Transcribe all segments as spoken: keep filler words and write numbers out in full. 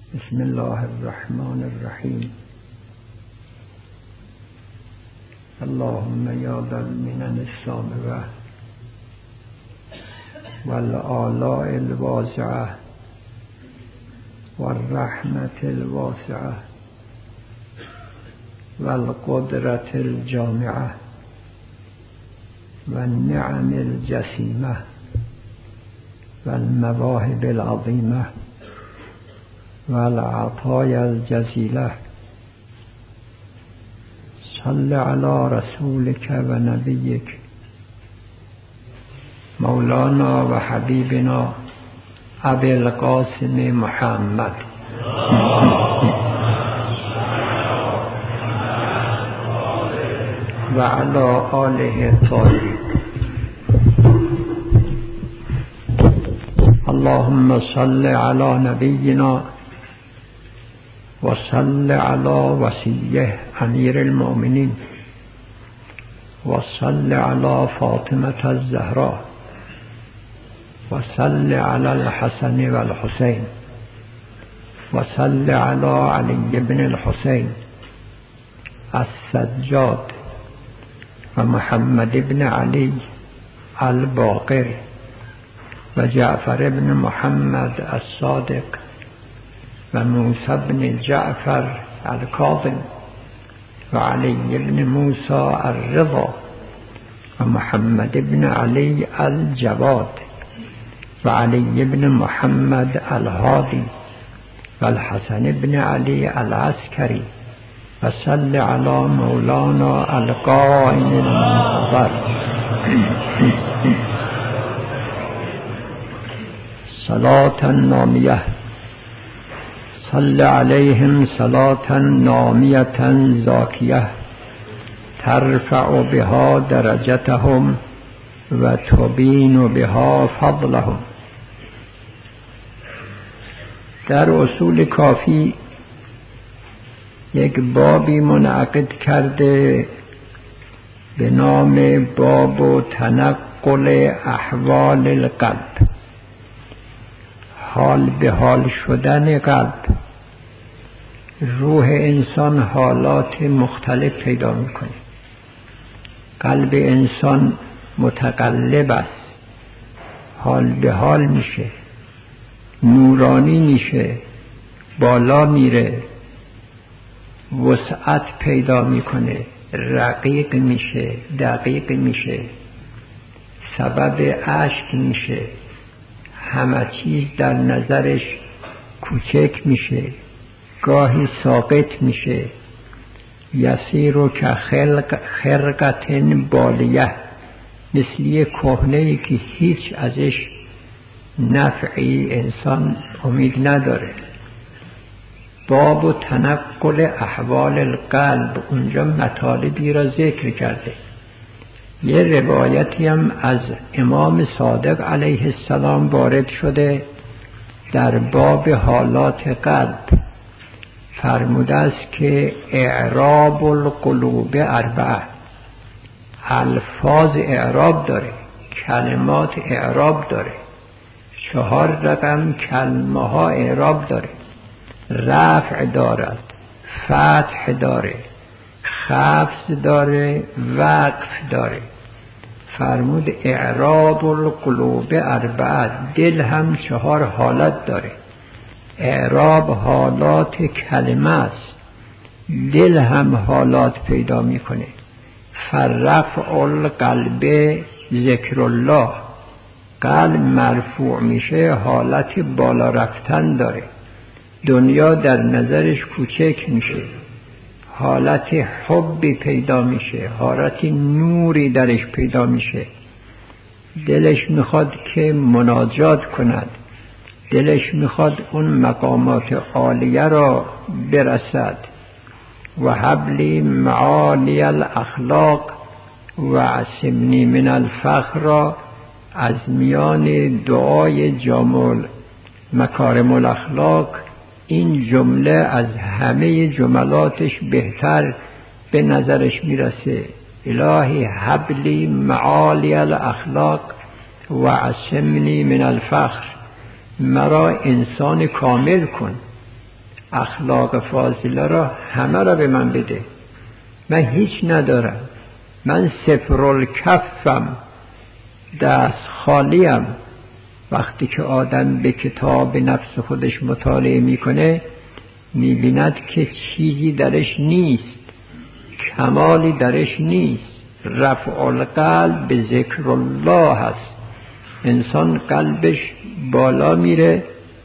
بسم الله الرحمن الرحیم. اللهم یا ذا المنن السامغة والآلاء الواسعة والرحمة الواسعة والقدرة الجامعة والنعم الجسيمة والمواهب العظيمة والعطايا الجزيلة، صل على رسولك ونبيك مولانا وحبيبنا أبي القاسم محمد وعلى آله الطاهرين. اللهم صل على نبينا وصل على وصيه أمير المؤمنين وصل على فاطمة الزهراء وصل على الحسن والحسين وصل على علي بن الحسين السجاد ومحمد بن علي الباقر وجعفر بن محمد الصادق وموسى بن جعفر الكاظم وعلي بن موسى الرضا ومحمد بن علي الجواد وعلي بن محمد الهادي والحسن بن علي العسكري وصل على مولانا القائم المنتظر صلاة نامية، صل عليهم صلاة نامية زاكية ترفع بها درجتهم وتبين بها فضلهم. در اصول کافی یک بابی منعقد کرده به نام باب تنقل احوال القلب، حال به حال شدن قلب. روح انسان حالات مختلف پیدا میکنه. قلب انسان متقلب است، حال به حال میشه، نورانی میشه، بالا میره، وسعت پیدا میکنه، رقیق میشه، دقیق میشه، سبب اشک میشه، همه چیز در نظرش کوچک میشه، گاهی ساقط میشه. یسیر و که خلق خرقت بالیه، مثلی کهنه‌ای که هیچ ازش نفعی انسان امید نداره. باب و تنقل احوال القلب اونجا مطالبی را ذکر کرده. یه روایتی هم از امام صادق علیه السلام وارد شده در باب حالات قلب. فرموده است که اعراب القلوب اربعه، الفاظ اعراب داره، کلمات اعراب داره، چهار رقم کلمه ها اعراب داره. رفع دارد، فتح داره، خفض داره، وقف داره. فرمود اعراب القلوب اربعه، دل هم چهار حالت داره. اعراب حالات کلمه است، دل هم حالات پیدا میکنه. فرفع القلب ذکر الله، قلب مرفوع میشه، حالت بالا رفتن داره. دنیا در نظرش کوچک میشه، حالت حبی پیدا میشه، حالت نوری درش پیدا میشه. دلش میخواد که مناجات کند، دلش میخواد اون مقامات عالیه را برسد. و حبلی معالی الاخلاق و عصمنی من الفخر را از میان دعای جامل مکارم الاخلاق، این جمله از همه جملاتش بهتر به نظرش میرسه. الهی حبلی معالی الاخلاق و عصمنی من الفخر، مرا انسان کامل کن، اخلاق فاضله را همه را به من بده، من هیچ ندارم، من صفرالکفم، دست خالیم. وقتی که آدم به کتاب نفس خودش مطالعه میکنه میبیند که چیزی درش نیست، کمالی درش نیست. رفع القلب به ذکر الله هست، انسان قلبش بالا میره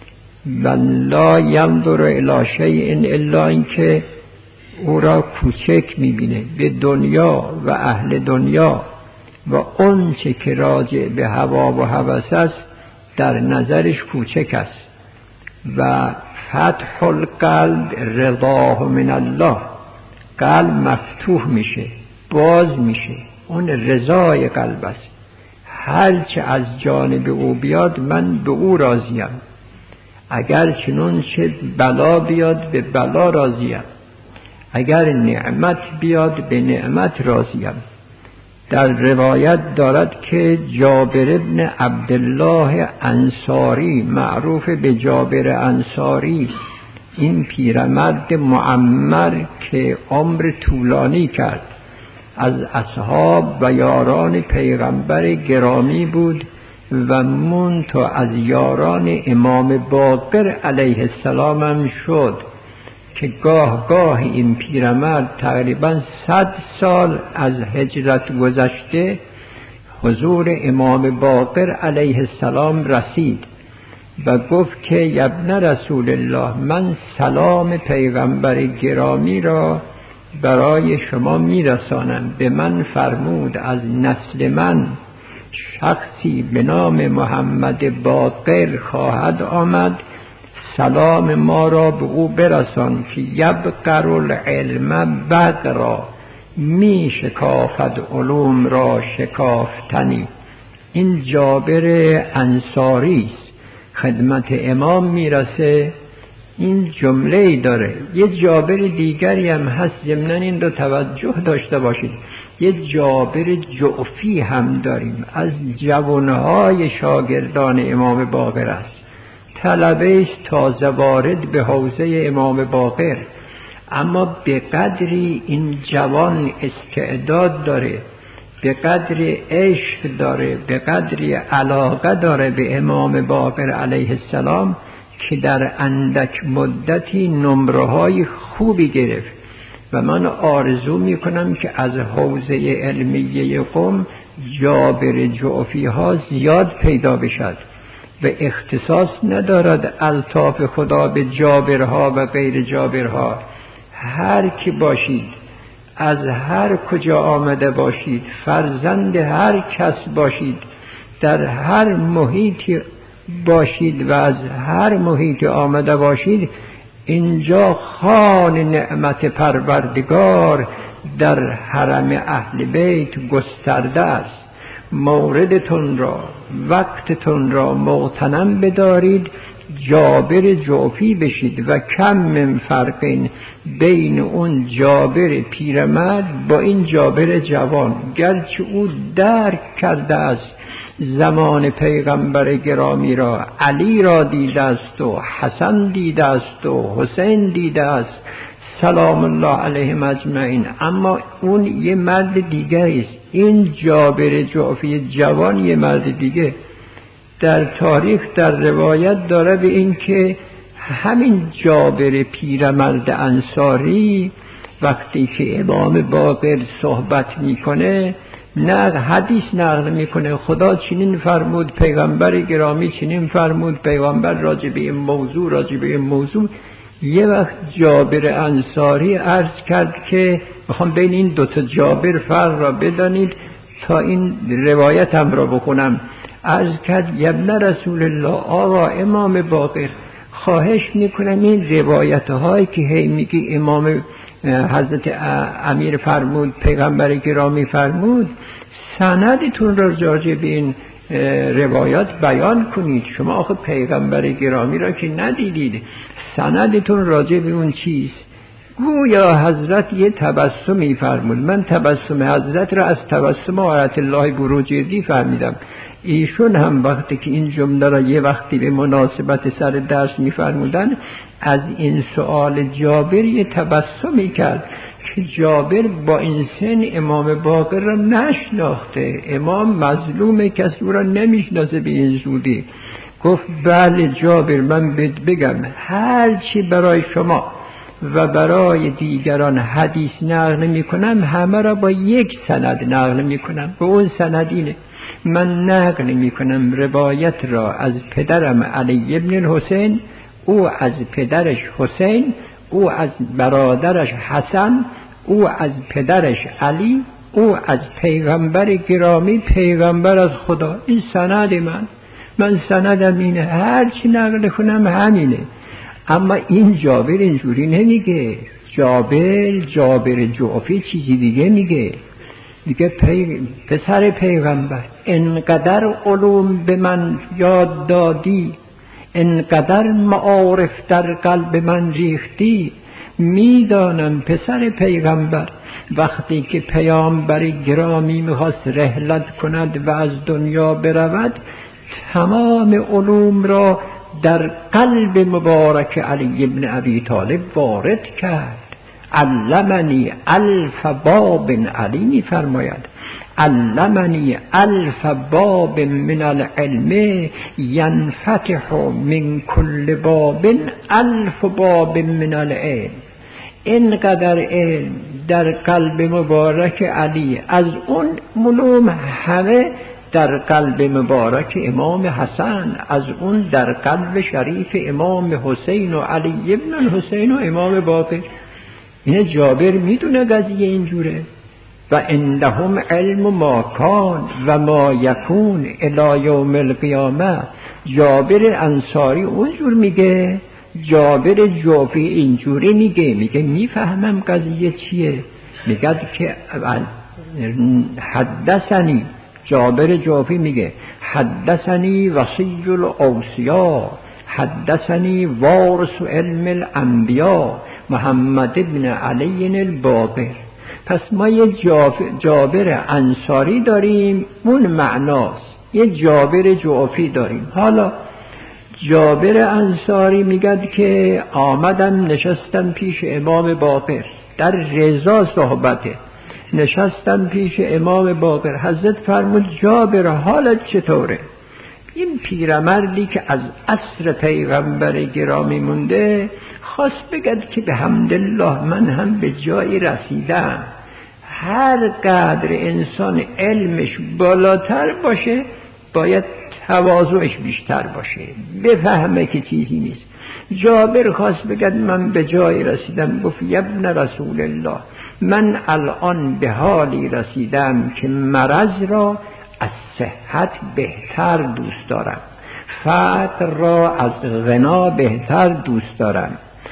و لا ینظر الی شیء الا اینکه او را کوچک میبینه به دنیا و اهل دنیا و اون چه که راجع به هوا و هوس است در نظرش کوچک است. و فتح القلب رضاه من الله، قلب مفتوح میشه، باز میشه، اون رضای قلب است. هر چه از جانب او بیاد من به او راضیم، اگر چنون چه بلا بیاد به بلا راضیم، اگر نعمت بیاد به نعمت راضیم. در روایت دارد که جابر ابن عبدالله انصاری، معروف به جابر انصاری، این پیرمرد معمر که عمر طولانی کرد، از اصحاب و یاران پیغمبر گرامی بود و منتو از یاران امام باقر علیه السلام هم شد که گاه گاه این پیرمرد تقریبا صد سال از هجرت گذشته حضور امام باقر علیه السلام رسید و گفت که ابن رسول الله، من سلام پیغمبر گرامی را برای شما میرسانم. به من فرمود از نسل من شخصی به نام محمد باقر خواهد آمد، سلام ما را به او برسان که یبقر العلم بقرا، می شکافد علوم را شکافتنی. این جابر انصاری است، خدمت امام میرسه. این جمله داره. یه جابر دیگری هم هست، ضمناً این رو توجه داشته باشید، یه جابر جعفی هم داریم، از جوانهای شاگردان امام باقر است، طلبه تازه وارد به حوزه امام باقر، اما به قدری این جوان استعداد داره، به قدری عشق داره، به قدری علاقه داره به امام باقر علیه السلام که در اندک مدتی نمره های خوبی گرفت. و من آرزو میکنم که از حوزه علمیه قم جابر جعفی ها زیاد پیدا بشد و اختصاص ندارد الطاف خدا به جابرها و غیر جابرها. هر کی باشید، از هر کجا آمده باشید، فرزند هر کس باشید، در هر محیطی باشید و از هر محیط آمده باشید، اینجا خوان نعمت پروردگار در حرم اهل بیت گسترده است. موردتون را، وقتتون را مغتنم بدارید، جابر جعفی بشید و کم من فرقین بین اون جابر پیرمرد با این جابر جوان. گرچه او درک کرده است زمان پیغمبر گرامی را، علی را دیده است و حسن دیده است و حسین دیده است سلام الله علیهم اجمعین، اما اون یه مرد دیگری است. این جابر جعفی جوان یه مرد دیگه. در تاریخ در روایت داره به این که همین جابر پیرمرد انصاری وقتی که امام باقر صحبت میکنه، نه حدیث نقل میکنه، خدا چنین فرمود، پیغمبر گرامی چنین فرمود، پیغمبر راجع به این موضوع راجع به این موضوع. یه وقت جابر انصاری عرض کرد که میخوام بین این دوتا جابر فرق را بدانید تا این روایت هم را بخونم. عرض کرد ابن رسول الله، آقا امام باقر، خواهش میکنم این روایت هایی که هی میگی امام حضرت امیر فرمود، پیغمبر گرامی فرمود، سندتون را راجع به این روایات بیان کنید. شما آخه پیغمبر گرامی را که ندیدید، سندتون راجع به اون چیست؟ گویا حضرت یه تبسمی فرمود. من تبسم حضرت را از تبسم آیت الله بروجردی فهمیدم. ایشون هم وقتی که این جمله را یه وقتی به مناسبت سر درس می‌فرمودن، از این سؤال جابر یه تبسمی کرد که جابر با این سن امام باقر را نشناخته، امام مظلوم، کسی را نمیشناسه به این زودی. گفت بله جابر، من بگم هر چی برای شما و برای دیگران حدیث نقل میکنم همه را با یک سند نقل میکنم، به اون سند اینه. من نقل میکنم روایت را از پدرم علی ابن الحسین، او از پدرش حسین، او از برادرش حسن، او از پدرش علی، او از پیغمبر گرامی، پیغمبر از خدا. این سند من من سندم اینه، هر چی نقل کنم همینه. اما این جابر اینجوری نمیگه. جابر جابر جعفی چیزی دیگه میگه. دیگه پی... پسر پیغمبر، انقدر علوم به من یاد دادی، انقدر معارف در قلب من ریختی، میدانم پسر پیغمبر وقتی که پیامبر گرامی میخواست رحلت کند و از دنیا برود، تمام علوم را در قلب مبارک علی ابن ابی طالب وارد کرد. علمنی الف باب، علی می فرماید علمنی الف باب من العلم ینفتح من کل باب الف باب من العلم. اینقدر علم در قلب مبارک علی، از اون علوم همه در قلب مبارک امام حسن، از اون در قلب شریف امام حسین و علی ابن الحسین و امام باقر. این جابر میدونه قضیه اینجوره. و عندهم علم ما کان و ما یکون الی یوم القیامه. جابر انصاری اونجور میگه، جابر جعفی اینجوری میگه. میگه میفهمم قضیه چیه. میگه که حدثنی، جابر جعفی میگه حدثنی وصی الاوصیا، حدثنی وارث علم الانبیا محمد ابن علی الباقر. پس ما یه جابر انصاری داریم، اون معناست. یه جابر جعفی داریم. حالا جابر انصاری میگد که آمدم نشستم پیش امام باقر، در رضا صحبته، نشستم پیش امام باقر. حضرت فرمود جابر حالت چطوره؟ این پیرمردی که از عصر پیغمبر گرامی مونده خواست بگد که به حمدالله من هم به جایی رسیدم. هر قدر انسان علمش بالاتر باشه باید تواضعش بیشتر باشه، بفهمه که چیزی نیست. جابر خواست بگد من به جایی رسیدم. گفت ابن رسول الله، من الان به حالی رسیدم که مرض را از صحت بهتر دوست دارم، فقر را از غنا بهتر دوست دارم،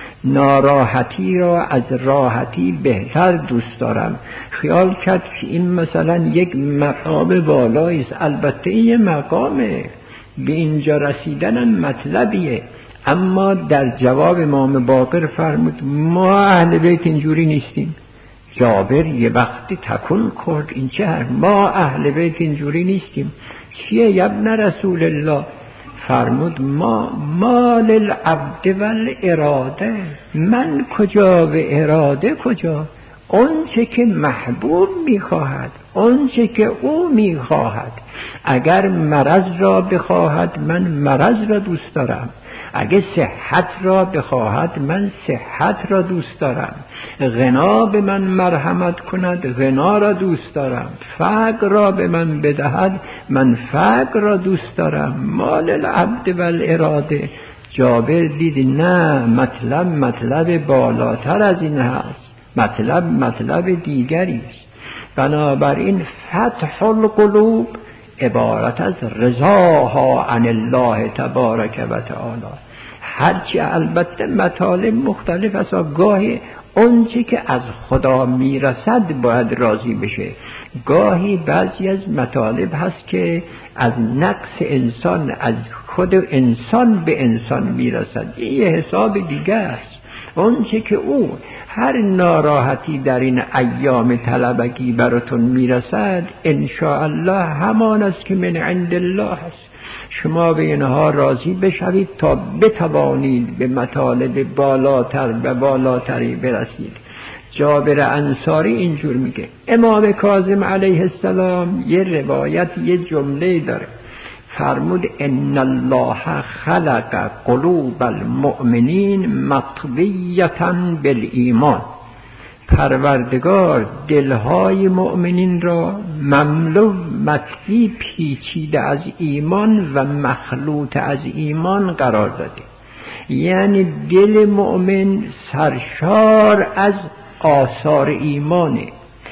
ناراحتی را از راحتی بهتر دوست دارم. خیال کرد که این مثلا یک مقام بالایی است. البته این مقامه، به اینجا رسیدن مطلبیه. اما در جواب امام باقر فرمود ما اهل بیت اینجوری نیستیم. جابر یه وقتی تکون کرد، این چه هر ما اهل بیت اینجوری نیستیم. چیه ابن رسول الله؟ فرمود ما مال العبد والاراده، من کجا و اراده کجا؟ اون چه که محبوب میخواهد، اون چه که او میخواهد. اگر مرض را بخواهد من مرض را دوست دارم، اگه صحت را بخواهد من صحت را دوست دارم، غنا به من مرحمت کند غنا را دوست دارم، فقر را به من بدهد من فقر را دوست دارم. مال العبد والاراده. جابر دید نه، مطلب مطلب بالاتر از این هست، مطلب مطلب دیگری است. بنابراین فتح القلوب عبارت از رضاها عن الله تبارک و تعالی. هرچی البته مطالب مختلف است، گاهی اون چی که از خدا میرسد باید راضی بشه، گاهی بعضی از مطالب هست که از نقص انسان، از خود انسان به انسان میرسد، این یه حساب دیگه است. اون چی که او هر ناراحتی در این ایام طلبگی براتون میرسد انشاءالله همان است که من عند الله است. شما به اینها راضی بشوید تا بتوانید به مطالب بالاتر و بالاتری برسید. جابر انصاری اینجور میگه. امام کاظم علیه السلام یه روایت یه جمله داره، فرمود ان الله خلق قلوب المؤمنین مطویة بالایمان. پروردگار دلهای مؤمنین را مملو مطوی پیچیده از ایمان و مخلوط از ایمان قرار داده. یعنی دل مؤمن سرشار از آثار ایمانه،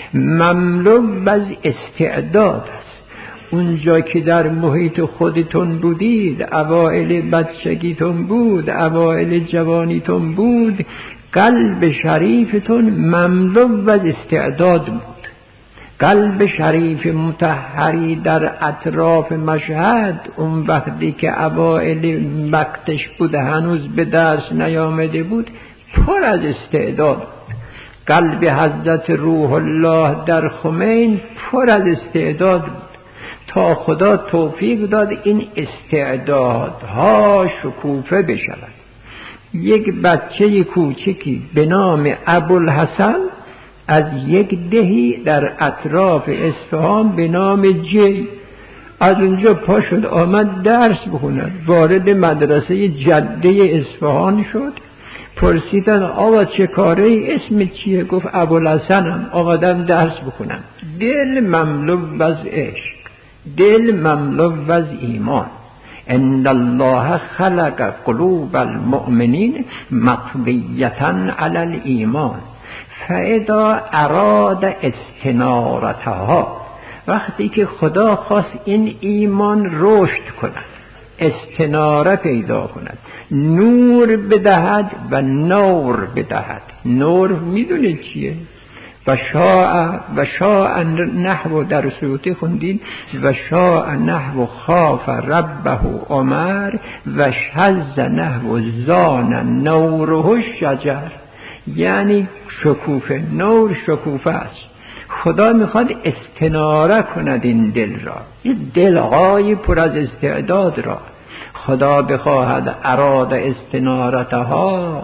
مملو از استعداد است. اونجا که در محیط خودتون بودید، اوائل بچگیتون بود، اوائل جوانیتون بود، قلب شریفتون مملو از استعداد بود. قلب شریف مطهری در اطراف مشهد اون وقتی که اوائل وقتش بود هنوز به درس نیامده بود، پر از استعداد بود. قلب حضرت روح الله در خمین پر از استعداد بود تا خدا توفیق داد این استعدادها شکوفه بشود. یک بچه کوچکی به نام ابوالحسن از یک دهی در اطراف اصفهان به نام جی از اونجا پا شد آمد درس بخوند. وارد مدرسه جده اصفهان شد. پرسیدن آقا چه کاره، اسم چیه؟ گفت ابوالحسنم، آقادم درس بخونم. دل مملو از عشق، دل مملو از ایمان. ان الله خلق قلوب المؤمنین مطویة علی الایمان فاذا اراد استنارتها. وقتی که خدا خواست این ایمان رشد کند، استناره پیدا کند، نور بدهد و نور بدهد. نور میدونه چیه؟ و شاء و شاء نحو در سیوطی خوندین و شاء نحو خاف ربه عمر و شز نحو زان نوره شجر. یعنی شکوفه، نور شکوفه است. خدا میخواد استناره کند این دل را، این دلهای پر از استعداد را. خدا بخواهد اراد استنارتها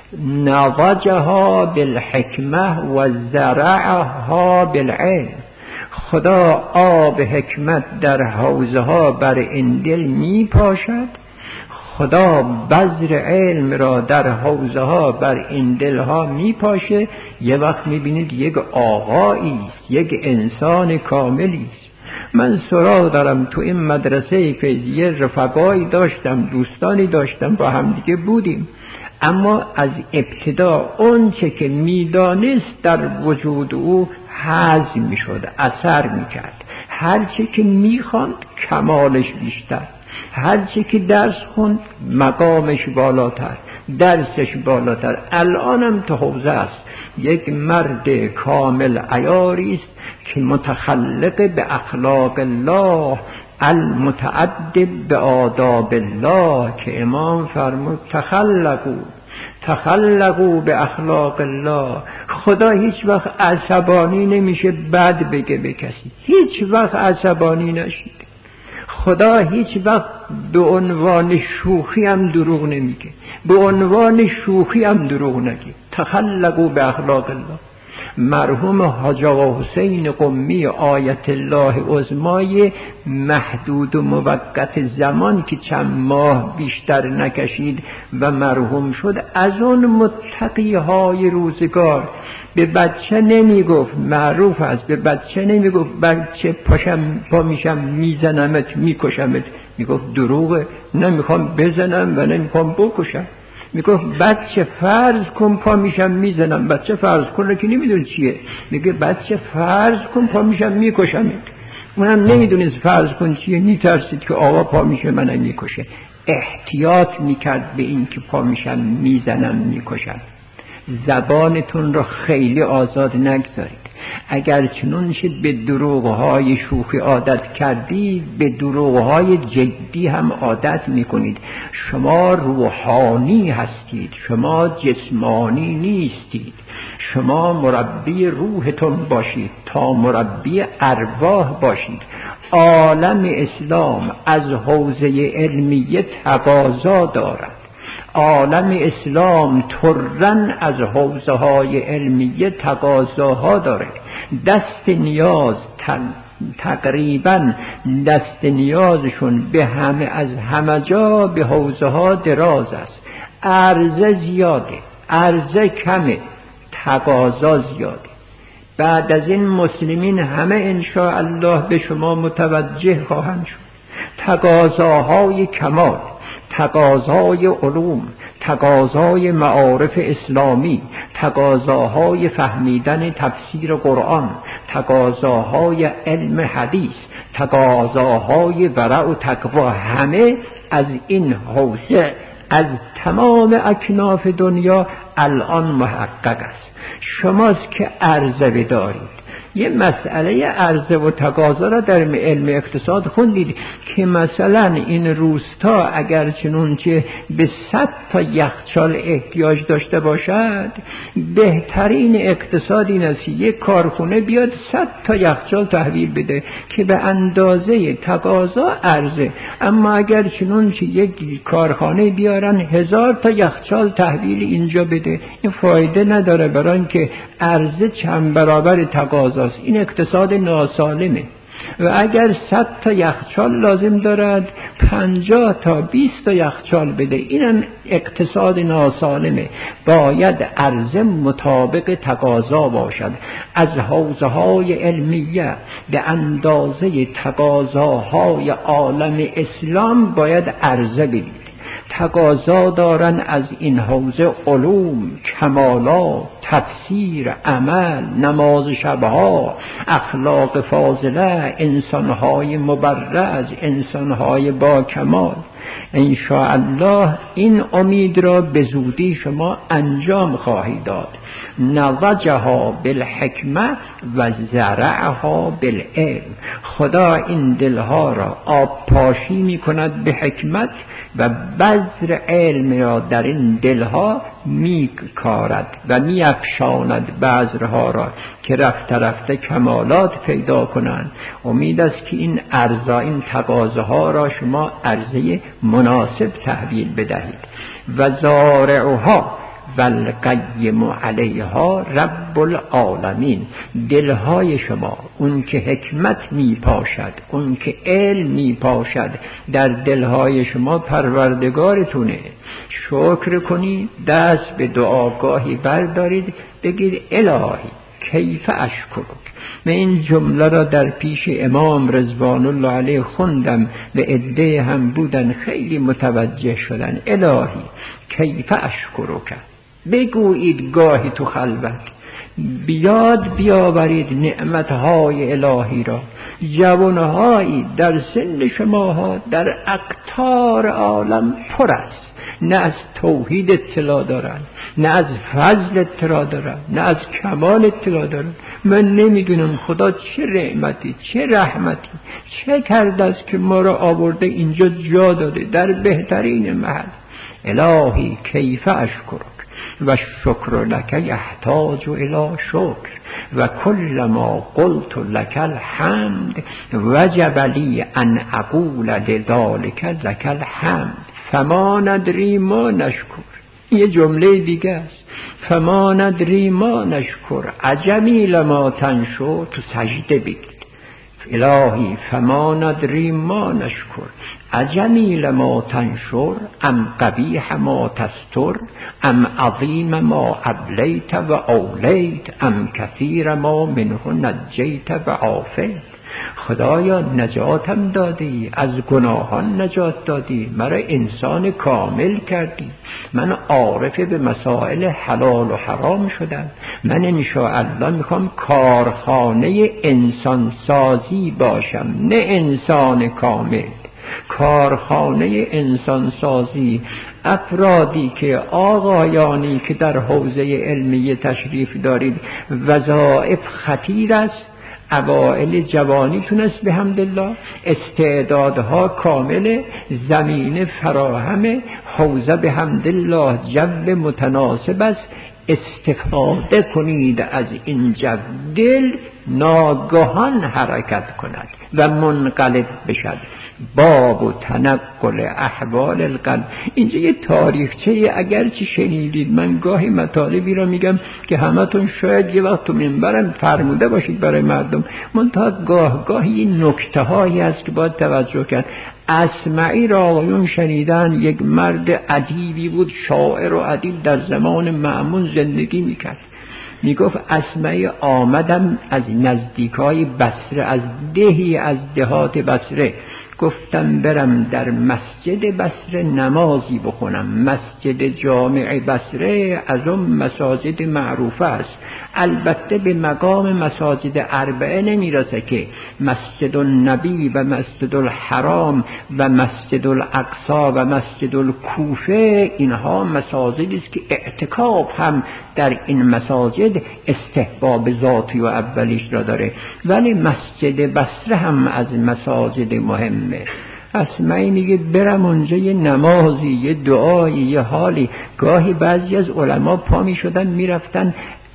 نضجها بالحکمه و زرعها بالعلم. خدا آب حکمت در حوزه ها بر این دل می پاشد. خدا بذر علم را در حوزه ها بر این دل ها می پاشه. یه وقت می بینید یک آقایی است، یک انسان کاملی است. من سراغ دارم تو این مدرسه که یه رفقایی داشتم، دوستانی داشتم، با هم دیگه بودیم، اما از ابتدا اون چه که میدانست در وجود او هضم میشد، اثر میکرد. هر چه که میخواند کمالش بیشتر، هر چه که درس خوند مقامش بالاتر، درسش بالاتر. الانم تو حوزه است یک مرد کامل عیاری است که متخلق به اخلاق الله، المتعدب به آداب الله، که امام فرمود تخلقوا تخلقوا به اخلاق الله. خدا هیچ وقت عصبانی نمیشه بد بگه به کسی، هیچ وقت عصبانی نشید. خدا هیچ وقت به عنوان شوخی هم دروغ نمیگه، به عنوان شوخی هم دروغ نگه. تخلقوا به اخلاق الله. مرحوم حاج آقا حسین قمی آیت الله عظمای محدود و موقت زمان که چند ماه بیشتر نکشید و مرحوم شد، از اون متقی های روزگار به بچه نمی گفت، معروف است، به بچه نمی گفت بچه پاشم پا میشم میزنمت میکشمت، می گفت دروغه، نمیخوام بزنم و نمیخوام بکشم. میگه بچه فرض کن پا میشم میزنم. بچه فرض کن که نمیدونه چیه، میگه بچه فرض کن پا میشم میکشم. اونم نمیدونست فرض کن چیه، میترسید که آقا پا میشه منم میکشه. احتیاط میکرد به این که پا میشم میزنم میکشم. زبانتون رو خیلی آزاد نگذارید. اگر چنانچه به دروغهای شوخی عادت کردید، به دروغهای جدی هم عادت میکنید. شما روحانی هستید، شما جسمانی نیستید. شما مربی روحتون باشید تا مربی ارواح باشید. عالم اسلام از حوزه علمیه تقاضا دارد. عالم اسلام ترن از حوزه های علمیه تقاضاها داره. دست نیاز تقریبا دست نیازشون به همه از همه جا به حوزه ها دراز است. عرضه زیاده، عرضه کمه، تقاضا زیاده. بعد از این مسلمین همه انشاءالله به شما متوجه خواهند شد. تقاضاهای کمال، تقاضای علوم، تقاضای معارف اسلامی، تقاضاهای فهمیدن تفسیر قرآن، تقاضاهای علم حدیث، تقاضاهای ورع و تقوا، همه از این حوزه از تمام اکناف دنیا الان محقق است. شماست که عرضه بدارید. یه مسئله عرضه و تقاضا را در علم اقتصاد خوندید که مثلا این روستا اگر چنانچه به صد تا یخچال احتیاج داشته باشد، بهترین اقتصاد این است یک کارخونه بیاد صد تا یخچال تحویل بده که به اندازه تقاضا عرضه. اما اگر چنانچه یک کارخانه بیارن هزار تا یخچال تحویل اینجا بده، این فایده نداره، برای اینکه عرضه چند برابر تقاضا. این اقتصاد ناسالمه. و اگر صد تا یخچال لازم دارد پنجاه تا بیست تا یخچال بده، اینم اقتصاد ناسالمه. باید عرضه مطابق تقاضا باشد. از حوزه های علمیه به اندازه تقاضاهای عالم اسلام باید عرضه بدید. تقاضا دارن از این حوزه علوم، کمالات، تفسیر، عمل، نماز شبها، اخلاق فاضله، انسانهای مبرز، انسانهای با کمال. انشاءالله این امید را به زودی شما انجام خواهید داد. نضجها بالحکمه و زرعها بالعلم. خدا این دلها را آب پاشی می کند به حکمت و بذر علم را در این دلها می کارد و می افشاند بذرها را که رفته رفته کمالات پیدا کنند. امید است که این ارزا، این تقاضاها را شما عرضه مناسب تحویل بدهید. و زارعها والقیم علیها رب العالمین. دلهای شما، اون که حکمت می پاشد، اون که علم می پاشد در دلهای شما پروردگارتونه. شکر کنید، دست به دعاگاهی بردارید، بگید الهی کیف اشکرک. من این جمله را در پیش امام رضوان الله علیه خوندم و عده هم بودن خیلی متوجه شدن. الهی کیف اشکرک. بگویید گاهی تو خلوت، بیاد بیاورید نعمتهای الهی را. جوانهایی در سن شماها در اقطار عالم پر است، نه از توحید اطلاع دارن، نه از فضل اطلاع دارن، نه از کمال اطلاع دارن. من نمیدونم خدا چه رحمتی، چه رحمتی، چه کرده است که ما را آورده اینجا جا داده در بهترین محل. الهی کیف اشکرک و شکر لک یحتاج الی شکر و کل ما قلت لک الحمد وجب لی ان اقول لذالک لک الحمد فما ندری ما نشکر. یه جمله دیگه است، فما ندری ما نشکر عجمی لما تنشو. تو سجده بگید الهی فما ندری ما نشکر عجمی لما تنشر ام قبیح ما تستر ام عظیم ما ابلیت و اولیت ام کثیر ما منه نجیت و عافیت. خدایا نجاتم دادی، از گناهان نجات دادی، مرا انسان کامل کردی، من عارف به مسائل حلال و حرام شدم. من انشاءالله میخوام کارخانه انسان سازی باشم، نه انسان کامل. کارخانه انسان سازی، افرادی که آقایانی که در حوزه علمی تشریف دارید، وظایف خطیر است. اوائل جوانی تونست به حمدالله، استعدادها کامل، زمین فراهم، حوزه به حمدالله جو متناسب است. استفاده کنید از این جو. دل ناگهان حرکت کند و منقلب بشد. باب و تنقل احوال القلب. اینجا یه تاریخچه، اگر چی شنیدید من گاهی مطالبی را میگم که همتون شاید یه وقت تو منبرم فرموده باشید برای مردم، منتها گاه گاهی نکته هایی هست که باید توجه کرد. اصمعی را آقایون شنیدن، یک مرد ادیبی بود، شاعر و ادیب، در زمان مأمون زندگی میکرد. میگفت اصمعی آمدم از نزدیکای بصره، از دهی از دهات بصره، گفتم برم در مسجد بصره نمازی بخونم. مسجد جامع بصره از اون مساجد معروفه است، البته به مقام مساجد اربعه نمیرسه که مسجد النبی و مسجد الحرام و مسجد الاقصی و مسجد الکوفه، اینها مساجدی است که اعتکاف هم در این مساجد استحباب ذاتی و اولیش را داره، ولی مسجد بصره هم از مساجد مهمه. اصمعی میگه برم اونجا یه نمازی، یه دعایی، یه حالی. گاهی بعضی از علما پا میشدن میرفتن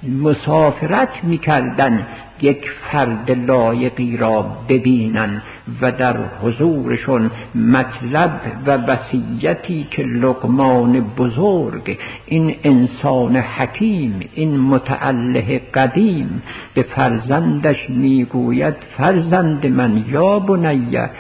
مسافرت میکردن یک فرد لایقی را ببینن و در حضورشون مطلب و وصیتی که لقمان بزرگ، این انسان حکیم، این متعله قدیم به فرزندش میگوید فرزند من یا بنیه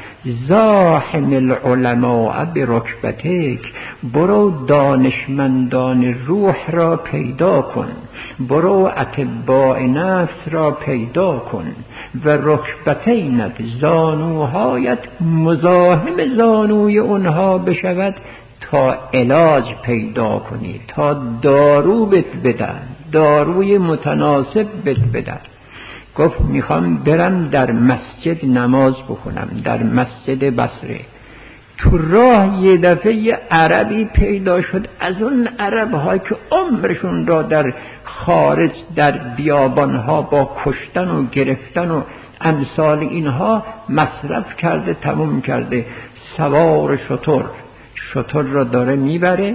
زاحم العلماء برکبتک، برو دانشمندان روح را پیدا کن، برو اطباء نفس را پیدا کن و رکبتینت، زانوهایت مزاحم زانوی اونها بشود تا علاج پیدا کنی، تا دارو بت بدن، داروی متناسب بت بدن. گفت میخوام برم در مسجد نماز بخونم، در مسجد بصره. تو راه یه دفعه یه عربی پیدا شد، از اون عرب ها که عمرشون را در خارج در بیابان ها با کشتن و گرفتن و امثال اینها مصرف کرده، تموم کرده. سوار شتر، شتر را داره میبره،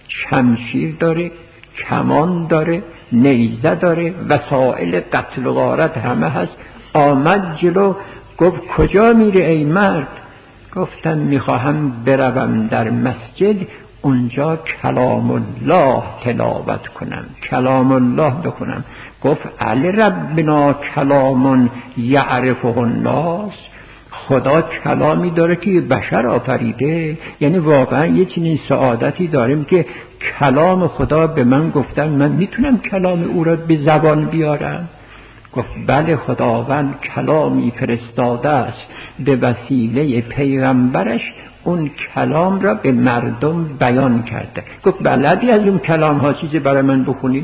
شمشیر داره، کمان داره، نیزه داره، وسایل قتل و غارت همه هست. آمد جلو، گفت کجا میره ای مرد؟ گفتم میخواهم بروم در مسجد اونجا کلام الله تلاوت کنم، کلام الله بخونم. گفت علی ربنا کلام یعرفه الناس، خدا کلامی داره که بشر آفریده. یعنی واقعا یه چنین سعادتی داریم که کلام خدا به من گفتن، من میتونم کلام او را به زبان بیارم. گفت بله، خداوند کلامی فرستاده است به وسیله پیغمبرش، اون کلام را به مردم بیان کرده. گفت بلدی از اون کلام ها چیزی برای من بخونی؟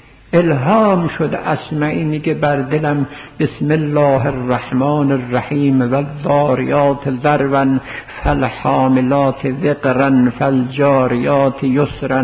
الهام شده. اصمعی میگه بر دلم بسم الله الرحمن الرحیم و الذاریات ذروا فالحاملات وقرا فالجاریات یسرا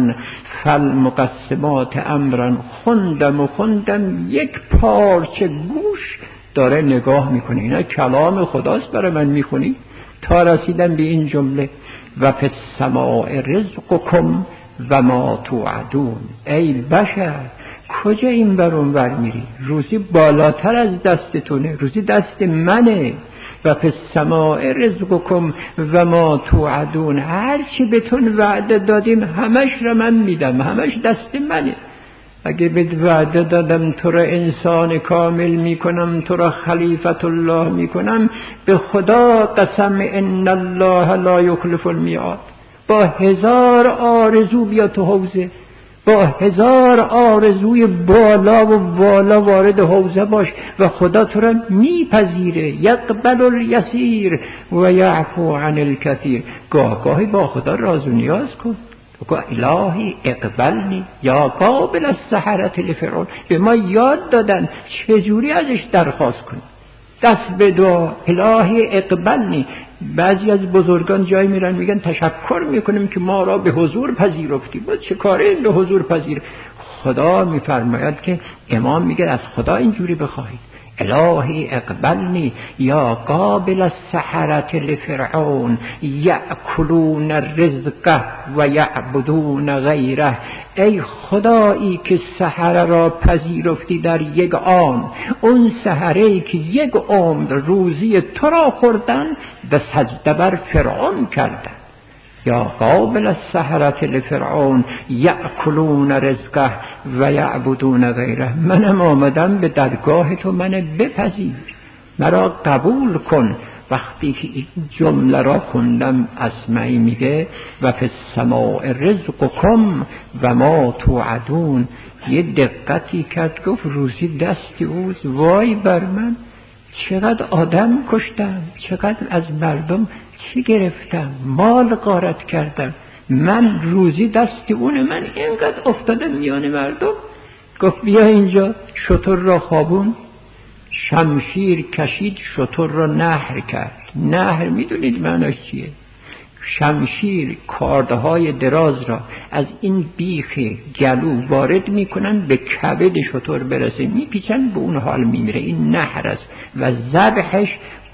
فالمقسمات امرا. خوندم و خوندم، یک پارچه گوش داره نگاه میکنه، اینا کلام خداست برای من میخونی؟ تا رسیدم به این جمله و فی السماء رزقکم و ما توعدون. ای بشر، کجا این بر اون ور میری؟ روزی بالاتر از دستتونه، روزی دست منه. و فی السماء رزقکم و ما توعدون، هر چی بهتون وعده دادیم همش را من میدم، همش دست منه. اگه بهت وعده دادم تو را انسان کامل میکنم، تو را خلیفت الله میکنم، به خدا قسم ان الله لا یخلف المیعاد. با هزار آرزو بیا تو حوزه، با هزار آرزوی بالا و بالا وارد حوزه باش و خدا تو را میپذیره. یقبل الیسیر و یعفو عن الکثیر. گاه گاهی با خدا راز و نیاز کن، بگو الهی اقبلنی یا قابل السحرة لفرعون. به ما یاد دادن چجوری ازش درخواست کنی، دست به دعا، الهی اقبلنی. بعضی از بزرگان جای میرن میگن تشکر میکنیم که ما را به حضور پذیرفتی. با چه کاره این به حضور پذیر؟ خدا میفرماید که امام میگه از خدا اینجوری بخواهید. الهی اقبلنی یا قابل السحرة لفرعون یأکلون الرزق و یعبدون غیره. ای خدایی که سحره را پذیرفتی در یک آن، اون سحره‌ای که یک عمر روزی تو را خوردن به سجده بر فرعون کردن. یا قابل السحرة لفرعون یأکلون رزقه و یعبدون غیره. منم آمدم به درگاه تو، من بپذیر، مرا قبول کن. وقتی که این جمله را خوندم اسمعی میگه و فی السماء رزقکم و ما توعدون. یه دقتی کرد، گفت روزی دستی اوست. وای بر من، چقدر آدم کشتم، چقدر از مردم چی گرفتم، مال غارت کردم، من روزی دستی اونه، من اینقدر افتادم میان مردم. گفت بیا اینجا. شتر را خوابون، شمشیر کشید، شتر را نهر کرد. نهر میدونید معناش چیه؟ شمشیر کاردهای دراز را از این بیخ گلو وارد میکنن به کبد شتر برسه، میپیچن، به اون حال میمیره. این نهر است. و ذبحش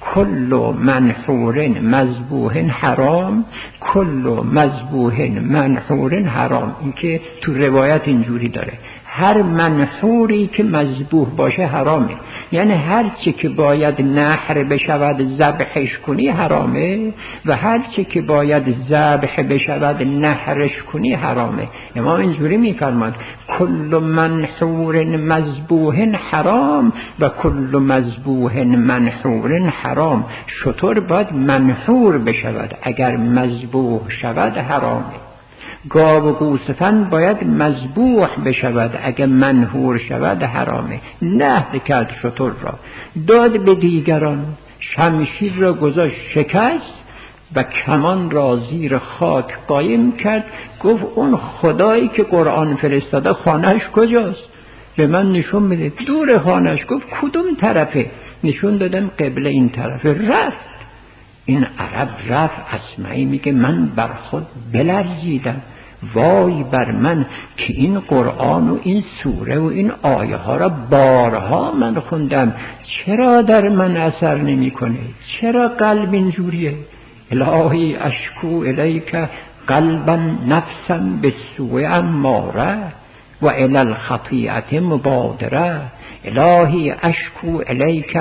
کل منحور مذبوح حرام، کل مذبوح منحور حرام. این که تو روایت اینجوری داره، هر منحوری که مذبوح باشه حرامه. یعنی هر چی که باید نحر بشود ذبحش کنی حرامه، و هر چی که باید ذبح بشود نحرش کنی حرامه. امام اینجوری میفرماد کل منحور مذبوح حرام و کل مذبوح منحور حرام. شتر باید منحور بشود، اگر مذبوح شود حرامه. گاو و گوسفند باید مذبوح بشود، اگر منحور شود حرامه. نهر کرد شتر را، داد به دیگران، شمشیر را گذاشت شکست و کمان را زیر خاک قایم کرد. گفت اون خدایی که قرآن فرستاده خانهش کجاست؟ به من نشون بده. دور خانهش. گفت کدوم طرفه؟ نشون دادم قبله این طرفه. رفت. این عرب رفت. اسمعی میگه من بر خود بلرزیدم، وای بر من که این قرآن و این سوره و این آیه ها را بارها من خوندم، چرا در من اثر نمی کنه؟ چرا قلب اینجوریه؟ الهی اشکو الیک قلبا نفسا بالسوء اماره و الی الخطیئة مبادره. الهی اشکو الیک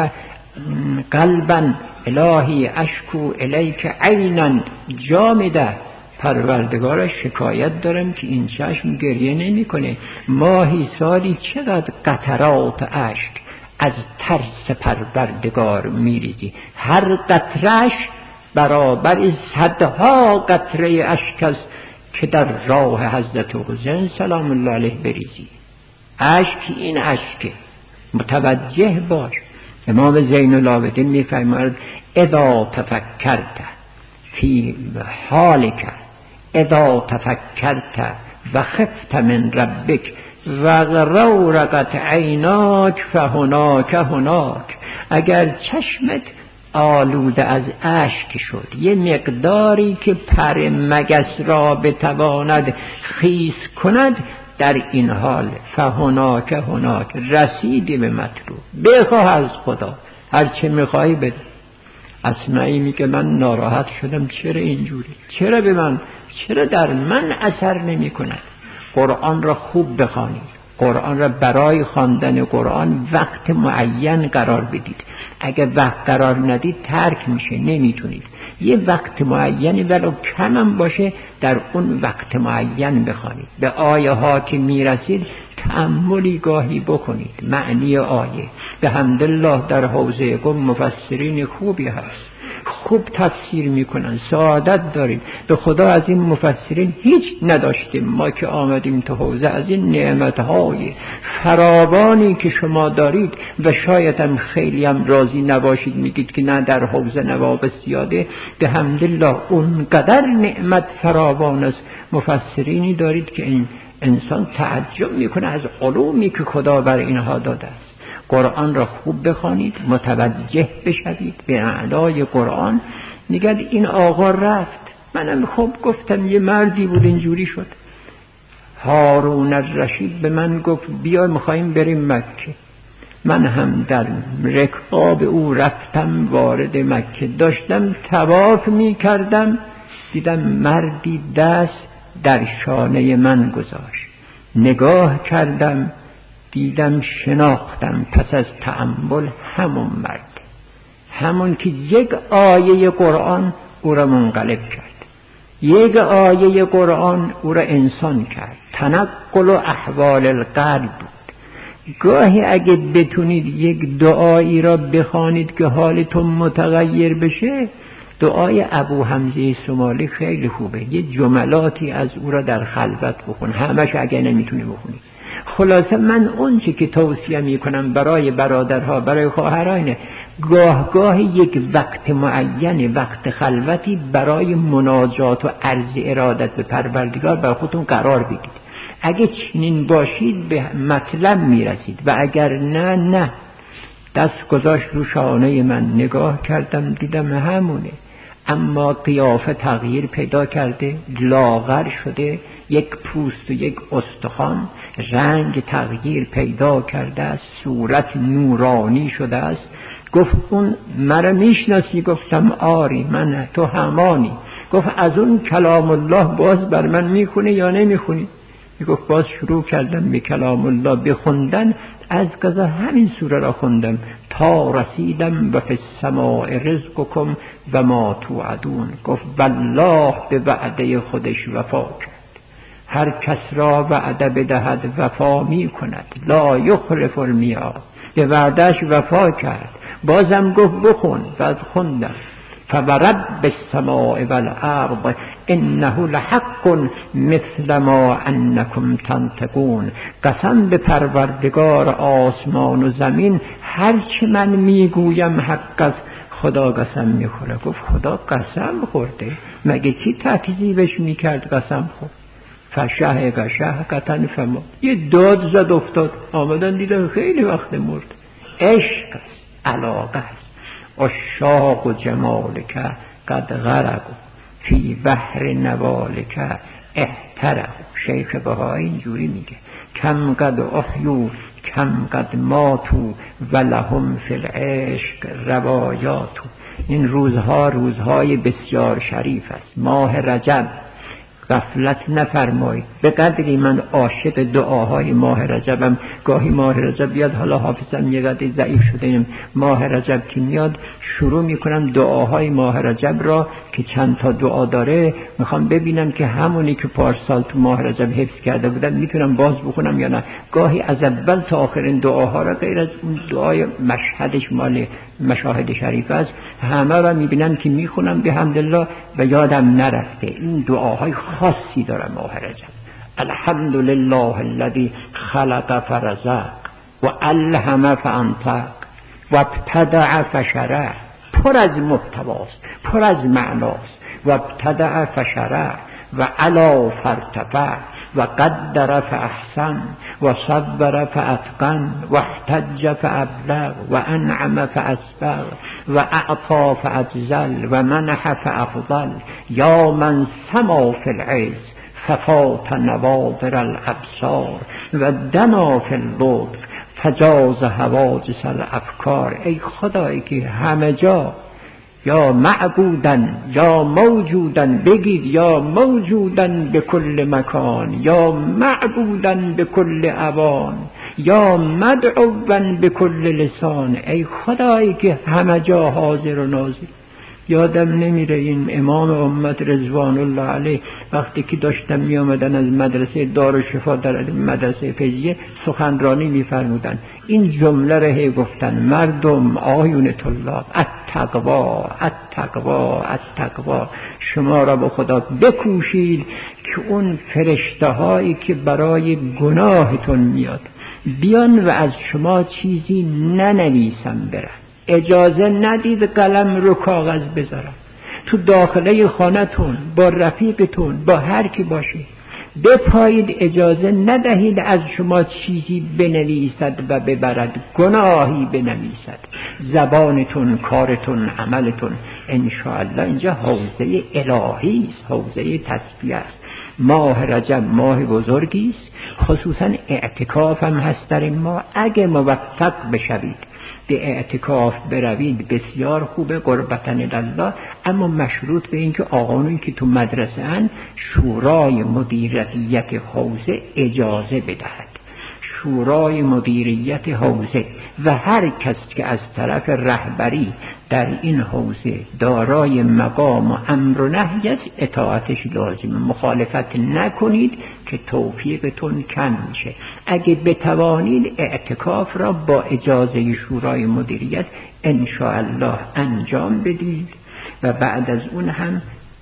قلبا، الهی اشکو الیک عینا جامده. پروردگار شکایت دارم که این چشم گریه نمی کنه. ماهی سالی چقدر قطرات اشک از ترس پروردگار میریزی. هر قطرش برابر صدها قطره اشک است که در راه حضرت حسین سلام الله علیه بریزی. اشک این اشک، متوجه باش. امام زین العابدین میفرماید اذا تفکرت فی حالک، اذا تفکرت و خفت من ربک و غرورت عیناک فهناک هناک. اگر چشمت آلوده از اشک شد، یه مقداری که پر مگس را بتواند خیس کند، در این حال فهناک هناک، رسیدی به مطلوب. بخواه از خدا، هر چه میخوایی بده. اسمعی میگه من ناراحت شدم، چرا اینجوری؟ چرا به من، چرا در من اثر نمی کند؟ قرآن را خوب بخوانید. قرآن را برای خواندن قرآن وقت معین قرار بدید. اگه وقت قرار ندید ترک میشه، نمیتونید. یه وقت معینی ولو کمم باشه در اون وقت معین بخوانید. به آیه ها که میرسید تأملی گاهی بکنید، معنی آیه. به حمدالله در حوزه قم مفسرین خوبی هست، خوب تفسیر میکنن، سعادت داریم. به خدا از این مفسرین هیچ نداشتیم. ما که آمدیم تو حوزه از این نعمتهای فراوانی که شما دارید و شاید هم خیلی هم راضی نباشید، میگید که نه در حوزه نواب زیاده. به حمدالله اونقدر نعمت فراوان است. مفسرینی دارید که این انسان تعجب میکنه از علومی که خدا بر اینها داده است. قرآن را خوب بخوانید، متوجه بشوید به معنای قرآن. نگه این آقا رفت، منم خوب گفتم یه مردی بود اینجوری شد. هارون الرشید به من گفت بیا میخواییم بریم مکه. من هم در رکاب او رفتم وارد مکه. داشتم طواف می کردم، دیدم مردی دست در شانه من گذاشت. نگاه کردم، دیدم، شناختم پس از تأمل همون مرد، همون که یک آیه قرآن او را منقلب کرد، یک آیه قرآن او را انسان کرد. تنقل و احوال القلب بود. گاهی اگه بتونید یک دعایی را بخوانید که حالتون متغیر بشه، دعای ابو حمزه سمالی خیلی خوبه. یه جملاتی از او را در خلوت بخون، همش اگه نمیتونی بخونی. خلاصه من اون چی که توصیه میکنم برای برادرها، برای خواهرانه، گاه گاه یک وقت معین، وقت خلوتی برای مناجات و عرض ارادت به پروردگار بر خودتون قرار بگیرید. اگه چنین باشید به مطلب میرسید و اگر نه نه. دست گذاشت رو شانه من، نگاه کردم دیدم همونه، اما قیافه تغییر پیدا کرده، لاغر شده، یک پوست و یک استخوان رنگ تغییر پیدا کرده است، صورت نورانی شده است. گفت اون مرا میشناسی؟ گفتم آری من، تو همانی. گفت از اون کلام الله باز بر من میخونی یا نمیخونی؟ گفت باز شروع کردم به کلام الله بخوندن، از قضا همین سوره را خوندم تا رسیدم و فی السماء رزقکم و ما توعدون. گفت والله به وعده خودش وفا کرد، هر کس را وعده بدهد وفا می کند، لا یخلف المیعاد. به وعدهش وفا کرد. بازم گفت بخون، بعد خوندم فورب السماء والارض انه لحق مثل ما انکم تنطقون. قسم به پروردگار آسمان و زمین، هرچی من میگویم حق است. خدا قسم میخوره. گفت خدا قسم خورده؟ مگه کی تکذیبش میکرد قسم خورد؟ فشهق شهقة فما. یه داد زد افتاد. آمدن دیدن خیلی وقت مرد. عشق است، علاقه است. عشاق و جمالک قد غرقوا فی بحر نوالک احترقوا. شیخ بهایی اینجوری میگه کم قد احیو کم قد ماتو ولهم فی العشق روایاتو. این روزها روزهای بسیار شریف است. ماه رجب غفلت نفرمایید. به قدری من عاشق دعاهای ماه رجبم، گاهی ماه رجب بیاد، حالا حافظم یه قدری ضعیف شده، ماه رجب که میاد شروع میکنم دعاهای ماه رجب را که چند تا دعا داره، میخوام ببینم که همونی که پارسال تو ماه رجب حفظ کرده بودم میتونم باز بخونم یا نه. گاهی از اول تا آخرین دعاها را غیر از اون دعای مشهدش مال مشاهد شریف است همه را میبینم که میخونم به حمدالله و یادم نرفته. این دعاهای خاصی داره ماه رجب. الحمدلله الذی خلق فرزق و الهم فانطق و ابتدع فشرع. پر از محتواست، پر از معناست. و ابتدع فشرع و علا فرتفع و قدر فاحسن و صبر فاتقن و احتج فابلغ و انعم فاسبغ و اعطى فاجزل و منح فافضل. یا من سما فی العز ففات نواظر الابصار و دنا فی اللطف فجاز حواجز الافکار. ای خدایی که همه جا یا معبودن یا موجودن، بگید یا موجودن به کل مکان، یا معبودن به کل اوان، یا مدعوان به کل لسان. ای خدایی که همه جا حاضر و ناظر. یادم نمیره این امام امت رضوان الله علیه وقتی که داشتن می آمدن از مدرسه دارالشفا در مدرسه فیضیه سخنرانی می فرمودن، این جمله را هی گفتن: مردم، آیون طلاب، التقوا التقوا التقوا، شما را به خدا بکوشید که اون فرشته هایی که برای گناهتون میاد بیان و از شما چیزی ننویسن برن. اجازه ندید قلم رو کاغذ بذارن. تو داخله خانتون با رفیقتون با هر کی باشی بپایید، اجازه ندهید از شما چیزی بنویسد و ببرد، گناهی بنویسد. زبانتون، کارتون، عملتون انشاءالله اینجا حوزه الهی است، حوزه تسبیح است. ماه رجب ماه بزرگی است، خصوصا اعتکاف هم هست در این ماه. اگه موفق بشوید به اعتکاف بروید بسیار خوبه، قربتن الله، اما مشروط به این که آقایونی که تو مدرسه هن شورای مدیریت حوزه اجازه بدهد. شورای مدیریت حوزه و هر کس که از طرف رهبری در این حوزه دارای مقام و امر و نهی است، اطاعتش لازمه. مخالفت نکنید که توفیقتون کم میشه. اگه بتوانید اعتکاف را با اجازه شورای مدیریت انشاءالله انجام بدید و بعد از اون هم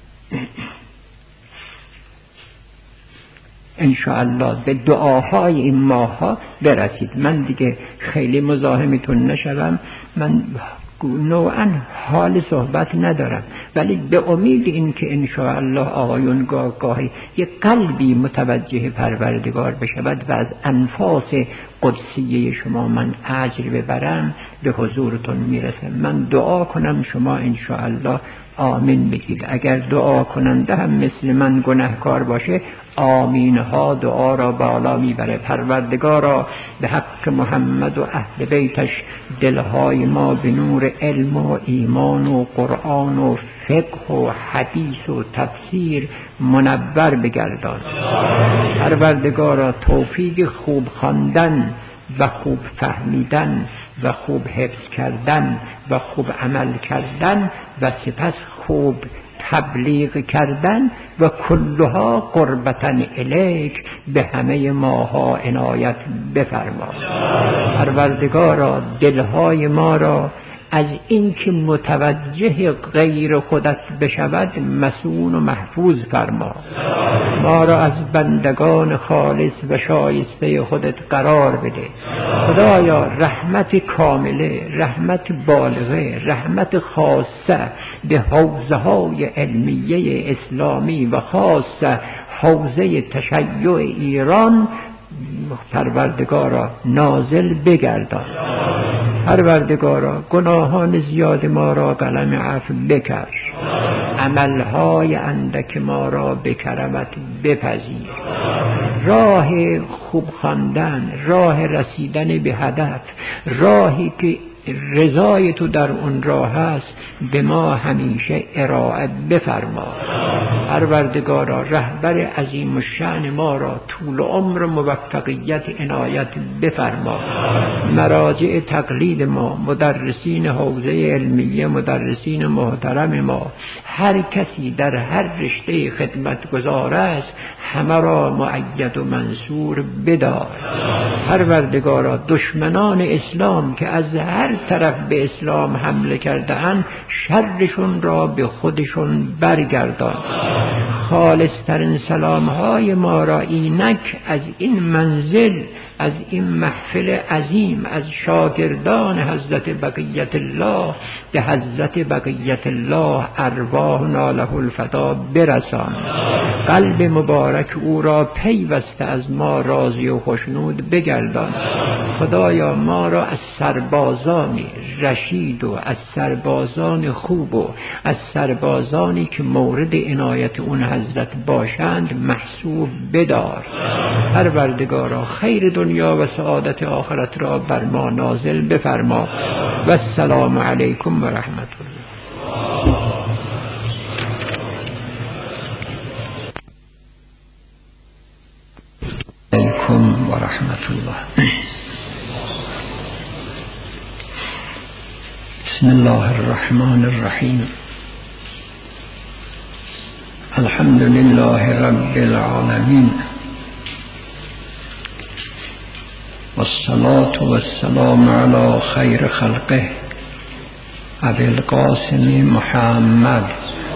انشاءالله به دعاهای این ماه ها برسید. من دیگه خیلی مزاحمتون نشوم، من نوعا حال صحبت ندارم، ولی به امید این که انشاءالله آقایون گاه گاهی یک قلبی متوجه پروردگار بشود و از انفاس قدسیه شما من اجر ببرم، به حضورتون میرسم. من دعا کنم، شما انشاءالله آمین بگید. اگر دعا کننده هم مثل من گناهکار باشه، آمین ها دعا را بالا میبره. پروردگارا به حق محمد و اهل بیتش دلهای ما به نور علم و ایمان و قرآن و فقه و حدیث و تفسیر منور بگردان. پروردگارا توفیق خوب خواندن و خوب فهمیدن و خوب حفظ کردن و خوب عمل کردن و سپس خوب تبلیغ کردن و کلها قربتن الیک به همه ماها عنایت بفرما. پروردگارا دلهای ما را از اینکه متوجه غیر خودت بشود مسئول و محفوظ فرما. ما را از بندگان خالص و شایسته خودت قرار بده. خدایا رحمت کامله، رحمت بالغه، رحمت خاصه به حوزه های علمیه اسلامی و خاصه حوزه تشیع ایران پروردگارا نازل بگردان. پروردگارا گناهان زیاد ما را قلم عفو بکش، عملهای اندک ما را به کرمت بپذیر. راه خوب خواندن، راه رسیدن به هدف، راهی که رضای تو در اون راه هست به ما همیشه ارائه بفرما. پروردگارا رهبر عظیم الشأن ما را طول عمر و موفقیت عنایت بفرما. مراجع تقلید ما، مدرسین حوزه علمیه، مدرسین محترم ما، هر کسی در هر رشته خدمت گزار است، همه را مؤید و منصور بدار. پروردگارا دشمنان اسلام که از هر طرف به اسلام حمله کرده‌اند، شرشون را به خودشون برگردان. خالصترین سلامهای ما را اینک از این منزل، از این محفل عظیم، از شاگردان حضرت بقیت الله به حضرت بقیت الله ارواحنا له الفدا برسان. قلب مبارک او را پیوسته از ما راضی و خوشنود بگردان. خدایا ما را از سربازان رشید و از سربازان خوب و از سربازانی که مورد عنایت اون حضرت باشند محسوب بدار. پروردگارا خیر دنیا و سعادت آخرت را بر ما نازل بفرما. و السلام علیکم و رحمت الله. علیکم و رحمت الله. بسم الله الرحمن الرحیم. الحمد لله رب العالمین والصلاة والسلام على خیر خلقه ابی القاسم محمد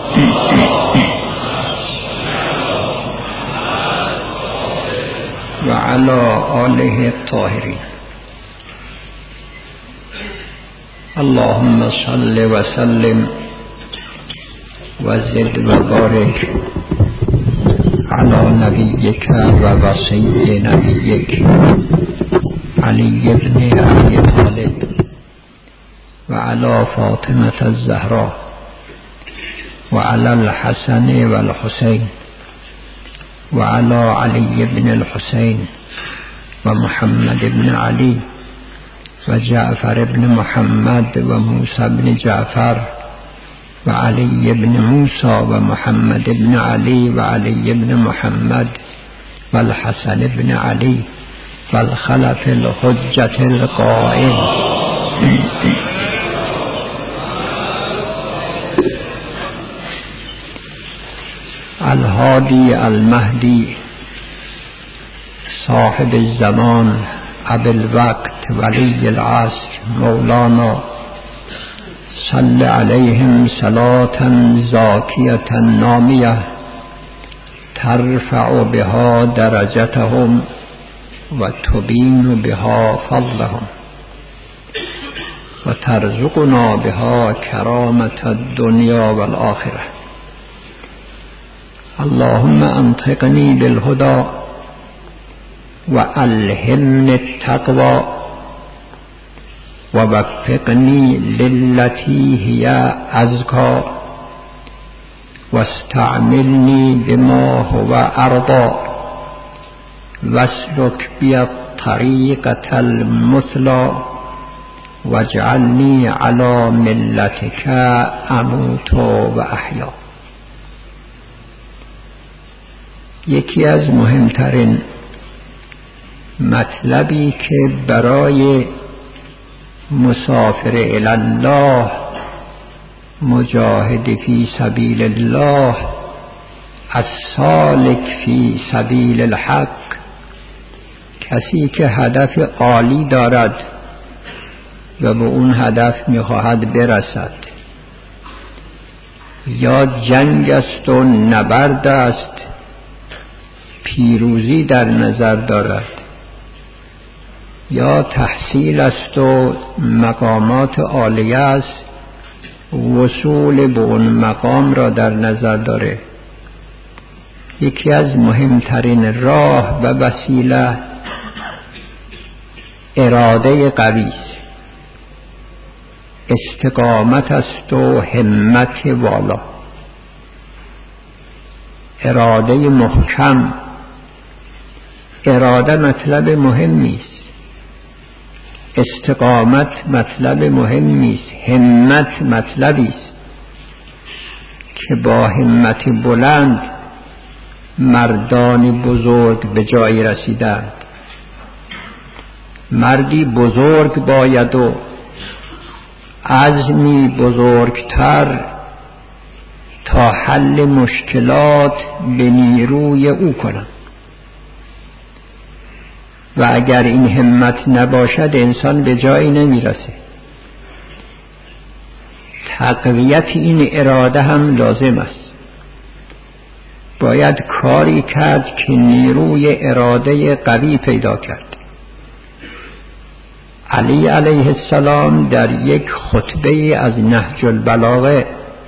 و علی آله الطاهرین. اللهم صل و سلم و زد و بارک على نبيك ووصي نبيك علي بن أبي طالب وعلى فاطمة الزهراء وعلى الحسن والحسين وعلى علي بن الحسين ومحمد بن علي وجعفر بن محمد وموسى بن جعفر وعلي بن موسى ومحمد بن علي وعلي بن محمد والحسن بن علي والخلف الحجة القائم الهادي المهدي صاحب الزمان أبي الوقت ولي العصر مولانا صل عليهم صلاة زاكية نامية ترفع بها درجتهم وتبين بها فضلهم وترزقنا بها كرامة الدنيا والآخرة. اللهم أنطقني بالهدى وألهمني التقوى ووفقني للتي هي أزكى واستعملني بما هو أرضى واسلك بي الطريقة المثلى واجعلني على ملتك أموت وأحيا. یکی از مهمترین مطلبی که برای مسافر الله مجاهد فی سبیل الله السالک فی سبیل الحق، کسی که هدف عالی دارد و به اون هدف میخواهد برسد، یا جنگ است و نبرد است پیروزی در نظر دارد، یا تحصیل است و مقامات عالیه است وصول به اون مقام را در نظر داره، یکی از مهمترین راه و وسیله اراده قوی است، استقامت است و همت والا. اراده محکم، اراده مطلب مهمی است، استقامت مطلب مهمی است، همت مطلبی است که با همت بلند مردان بزرگ به جای رسیدند. مردی بزرگ باید و عزمی بزرگتر تا حل مشکلات به نیروی او کنند و اگر این همت نباشد انسان به جایی نمیرسه. تقویت این اراده هم لازم است. باید کاری کرد که نیروی اراده قوی پیدا کرد. علی علیه السلام در یک خطبه از نهج البلاغه،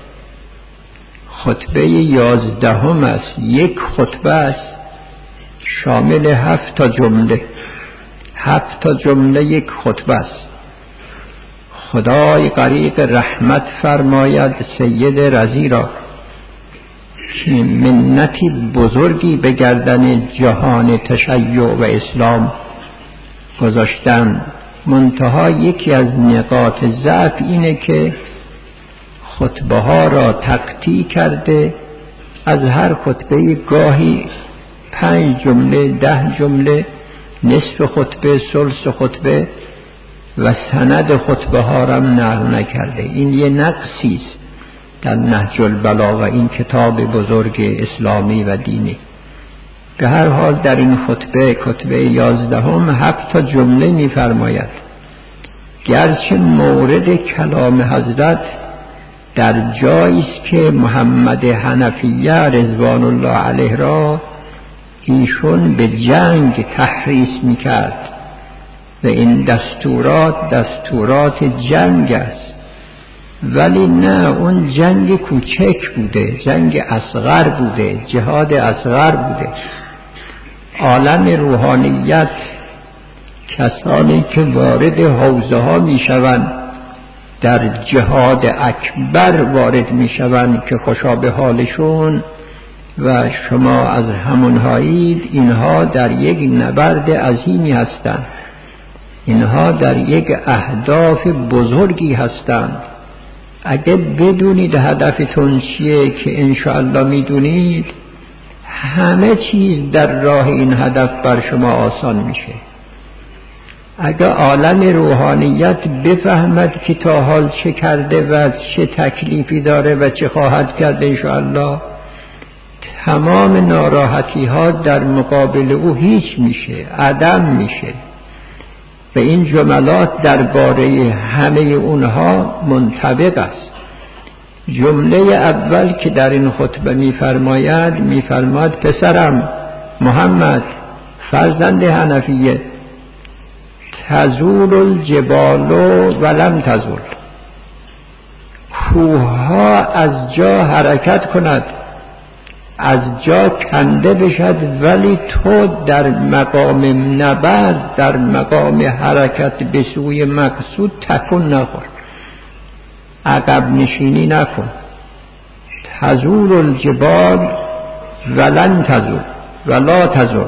خطبه یازدهم است، یک خطبه است شامل هفت تا جمله، هفت تا جمله یک خطبه است. خدای غریق رحمت فرماید سید رضی را که منتی بزرگی به گردن جهان تشیع و اسلام گذاشتن، منتها یکی از نقاط ضعف اینه که خطبه ها را تقطیع کرده، از هر خطبه گاهی پنج جمله، ده جمله، نصف خطبه، ثلث خطبه و سند خطبه ها را نقل نکرده. این یه نقصی است در نهج البلاغه، این کتاب بزرگ اسلامی و دینی. به هر حال در این خطبه، خطبه یازدهم، هفت تا جمله می فرماید. گرچه مورد کلام حضرت در جایی است که محمد حنفیه رضوان الله علیه را ایشون به جنگ تحریص میکرد و این دستورات دستورات جنگ است ولی نه، اون جنگ کوچک بوده، جنگ اصغر بوده، جهاد اصغر بوده. عالم روحانیت کسانی که وارد حوزه ها می شوند در جهاد اکبر وارد می شوند که خوشا به حالشون و شما از همونهایید. اینها در یک نبرد عظیمی هستند، اینها در یک اهداف بزرگی هستند. اگه بدونید هدفتون چیه که انشاءالله میدونید، همه چیز در راه این هدف بر شما آسان میشه. اگه عالم روحانیت بفهمد که تا حال چه کرده و چه تکلیفی داره و چه خواهد کرد انشاءالله، تمام ناراحتی ها در مقابل او هیچ میشه، عدم میشه. و این جملات درباره همه اونها منطبق است. جمله اول که در این خطبه میفرماید، میفرماید پسرم محمد فرزند حنفیه، تزول الجبال ولم تزول، کوهها از جا حرکت کند، از جا کنده بشد، ولی تو در مقام نبرد، در مقام حرکت به سوی مقصود تکون نخور، عقب نشینی نکن. تزول الجبال ولن تزول ولا تزول،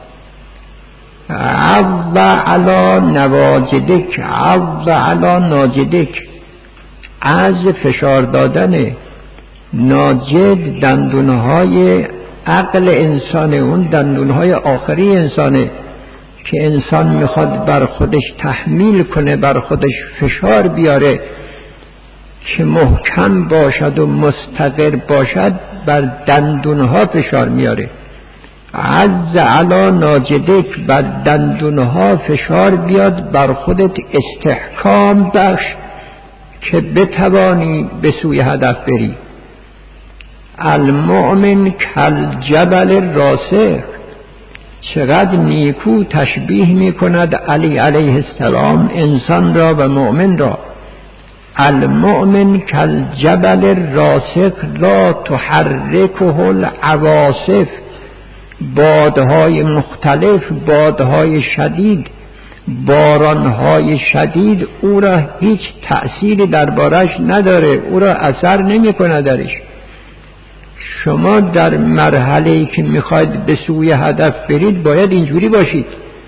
عض علی نواجدک، عض علی ناجدک، از فشار دادن ناجد دندونهای عقل انسانه، اون دندونهای آخری انسانه که انسان میخواد بر خودش تحمیل کنه، بر خودش فشار بیاره که محکم باشد و مستقر باشد، بر دندونها فشار میاره. عز علی ناجدک، بر دندونها فشار بیاد، بر خودت استحکام بخش که بتوانی به سوی هدف بری. المؤمن کالجبل راسخ، چقدر نیکو تشبیه می کند علی علیه السلام انسان را و مؤمن را. المؤمن کالجبل راسخ لا تحرکه العواصف، بادهای مختلف، بادهای شدید، بارانهای شدید او را هیچ تأثیری دربارش نداره، او را اثر نمی کنه درش. شما در مرحله‌ای که میخواید به سوی هدف برید باید اینجوری باشید.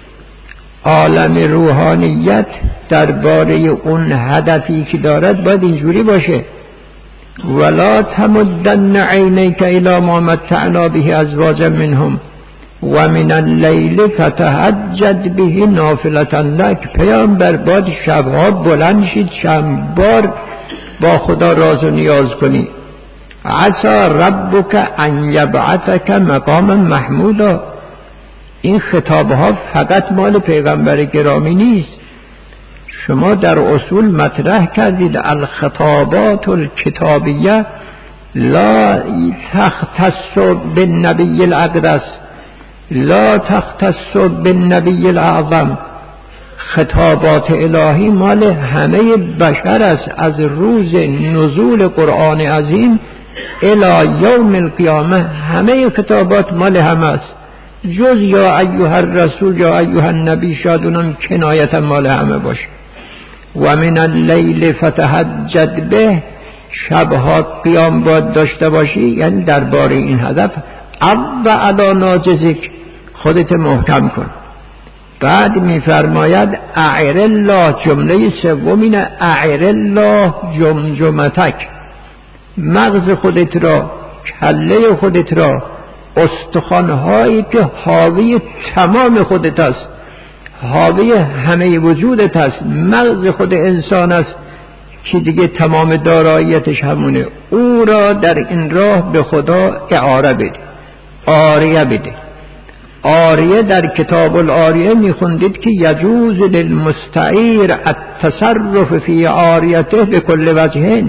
عالم روحانیت درباره اون هدفی که دارد باید اینجوری باشه. ولا تمدن عینیک الی ما متعنا به ازواجا منهم و من اللیل فتهجد به نافلة لک. پیامبر باید شبها بلند شید، چند بار با خدا راز و نیاز کنی. عسى ربک ان یبعثک مقاما محمودا. این خطابها فقط مال پیغمبر گرامی نیست. شما در اصول مطرح کردید الخطابات الکتابیه لا تختص بالنبی الاقدس، لا تختص بالنبی الاعظم. خطابات الهی مال همه بشر است، از روز نزول قرآن عظیم الی یوم القیامه همه خطابات مال همه است، جز یا ایها الرسول یا ایها النبی شاید اونم کنایت مال همه باشه. و من اللیل فتهجد به، شبها قیام باید داشته باشی، یعنی درباره این هدف عض علی ناجزک، خودت محکم کن. بعد میفرماید اعر الله، جمله سومین اعر الله جمجمتک، مغز خودت را، کله خودت را، استخوان‌هایی که حاوی تمام خودت است، حاوی همه وجودت است، مغز خود انسان است که دیگه تمام داراییتش همونه، او را در این راه به خدا اعاره بده، آریه بده. آریه در کتاب الآریه میخوندید که یجوز للمستعیر التصرف فی آریته به کل وجهین.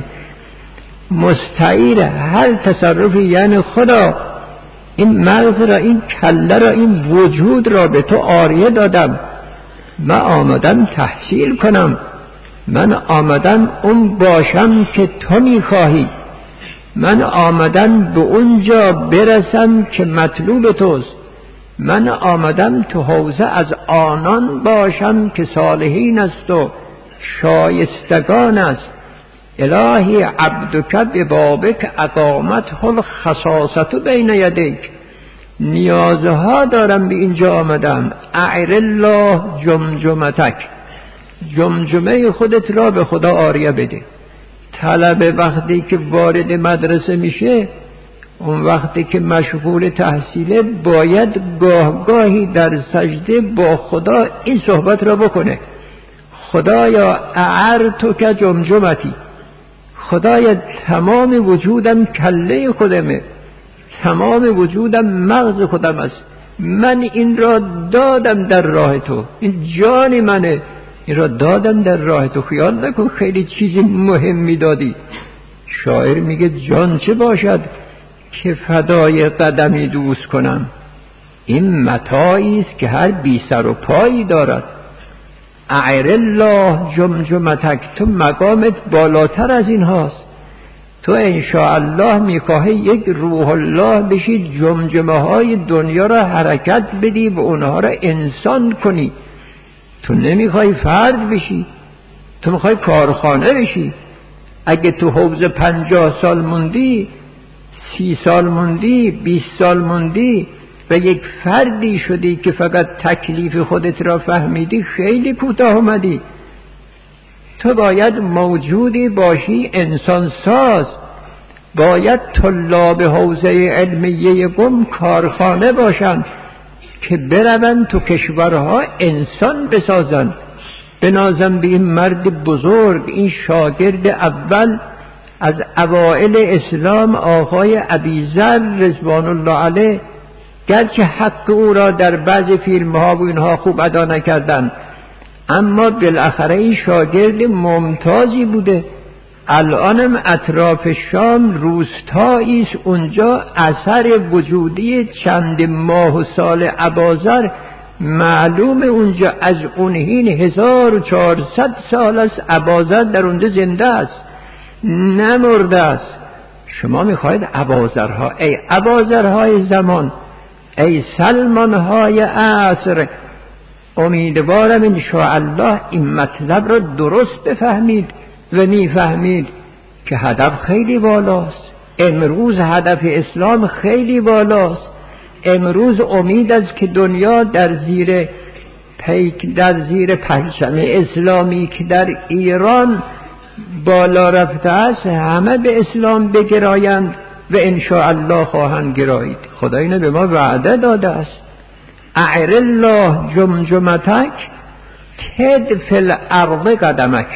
مستعیر هر تصرفی یعنی خدا این مغز را، این کله را، این وجود را به تو آریه دادم، من آمدم تحصیل کنم، من آمدم اون باشم که تو میخواهی، من آمدم به اونجا برسم که مطلوب توست، من آمدم تو حوزه از آنان باشم که صالحین است و شایستگان است. الهی عبدک ببابک اقامته الخصاصة بین یدیک. نیازها دارم به اینجا آمدم. اعر الله جمجمتک، جمجمه خودت را به خدا عاریه بده. طلبه وقتی که وارد مدرسه میشه، اون وقتی که مشغول تحصیله، باید گاه گاهی در سجده با خدا این صحبت را بکنه: خدایا اعرتک جمجمتی، خدایا تمام وجودم کله خودمه، تمام وجودم مغز خودم است، من این را دادم در راه تو، این جان منه، این را دادم در راه تو، خیال نکن خیلی چیز مهمی دادی. شاعر میگه جان چه باشد که فدای قدمی دوست کنم، این متاعی است که هر بی سر و پایی دارد. اعر الله جمجمتک، تو مقامت بالاتر از این هاست. تو انشاءالله میخواهی یک روح الله بشی، جمجمه های دنیا را حرکت بدی و اونها را انسان کنی. تو نمیخوای فرد بشی، تو میخوای کارخانه بشی. اگه تو حوزه پنجاه سال موندی، سی سال موندی، بیست سال موندی و یک فردی شدی که فقط تکلیف خودت را فهمیدی، خیلی کوتاه اومدی. تو باید موجودی باشی انسان ساز. باید طلاب حوزه علمیه قم کارخانه باشن که برون تو کشورها انسان بسازن. بنازم به این مرد بزرگ، این شاگرد اول از اوائل اسلام، آقای ابیذر رضوان الله علیه، گرچه حق او را در بعض فیلم ها و اینها خوب ادا نکردن، اما بالاخره این شاگرد ممتازی بوده. الانم اطراف شام روستایی است، اونجا اثر وجودی چند ماه و سال اباذر معلوم، اونجا از اون حین هزار و چهارصد سال است اباذر در اونجا زنده است، نمرده است. شما میخواید اباذرها، ای اباذرهای زمان، ای سلمانهای عصر، امیدوارم انشاءالله این مطلب را درست بفهمید و میفهمید که هدف خیلی بالاست. امروز هدف اسلام خیلی بالاست. امروز امید است که دنیا در زیر پیک، در زیر پرچم اسلامی که در ایران بالا رفته است، همه به اسلام بگرایند و انشاءالله خواهند گرایید. خدا اینو به ما وعده داده است. اعر الله جمجمتک تد فی الارض قدمک.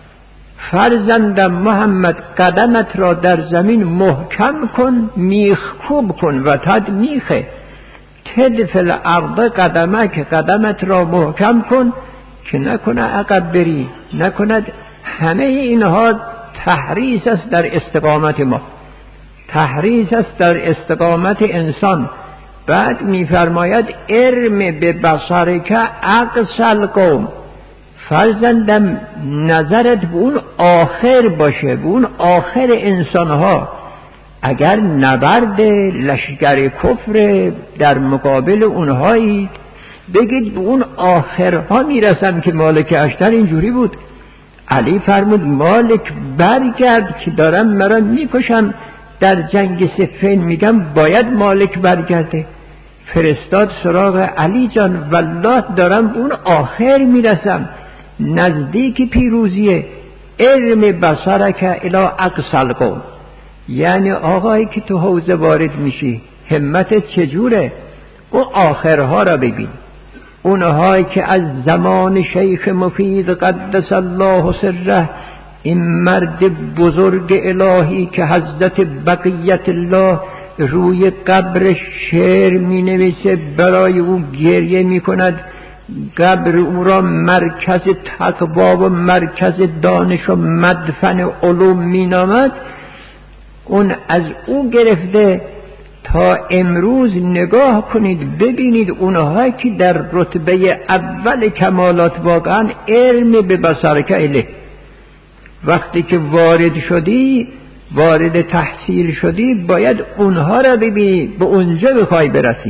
فرزندم محمد، قدمت را در زمین محکم کن، میخکوب کن و تد میخه. تد فی الارض قدمک، قدمت را محکم کن که نکنه عقب بری، نکند. همه اینها تحریص است در استقامت ما، تحریص است در استقامت انسان. بعد میفرماید ارم به بصرک اقصی القوم. فرزندم نظرت به اون آخر باشه، به اون آخر انسانها. اگر نبرد لشکر کفر در مقابل اونهایی، بگید به اون آخرها میرسم که مالک اشتر اینجوری بود. علی فرمود مالک برگرد که دارم مرا میکشم در جنگ صفین، میگم باید مالک برگرده. فرستاد سراغ علی جان، والله دارم به اون آخر میرسم، نزدیک پیروزیه. ارم بصرک الی اقصی القوم. یعنی آقایی که تو حوزه وارد میشی، همتت چجوره؟ او آخرها را ببین. اونهایی که از زمان شیخ مفید قدس الله سره، این مرد بزرگ الهی که حضرت بقیت الله روی قبر شعر می نویسه، برای او گریه می کند، قبر او را مرکز تقوا و مرکز دانش و مدفن علوم می نامد. اون از او گرفته تا امروز نگاه کنید ببینید اونها که در رتبه اول کمالات واقعا علم به بصرک اله. وقتی که وارد شدی، وارد تحصیل شدی، باید اونها را ببینی، به اونجا بخوای برسی.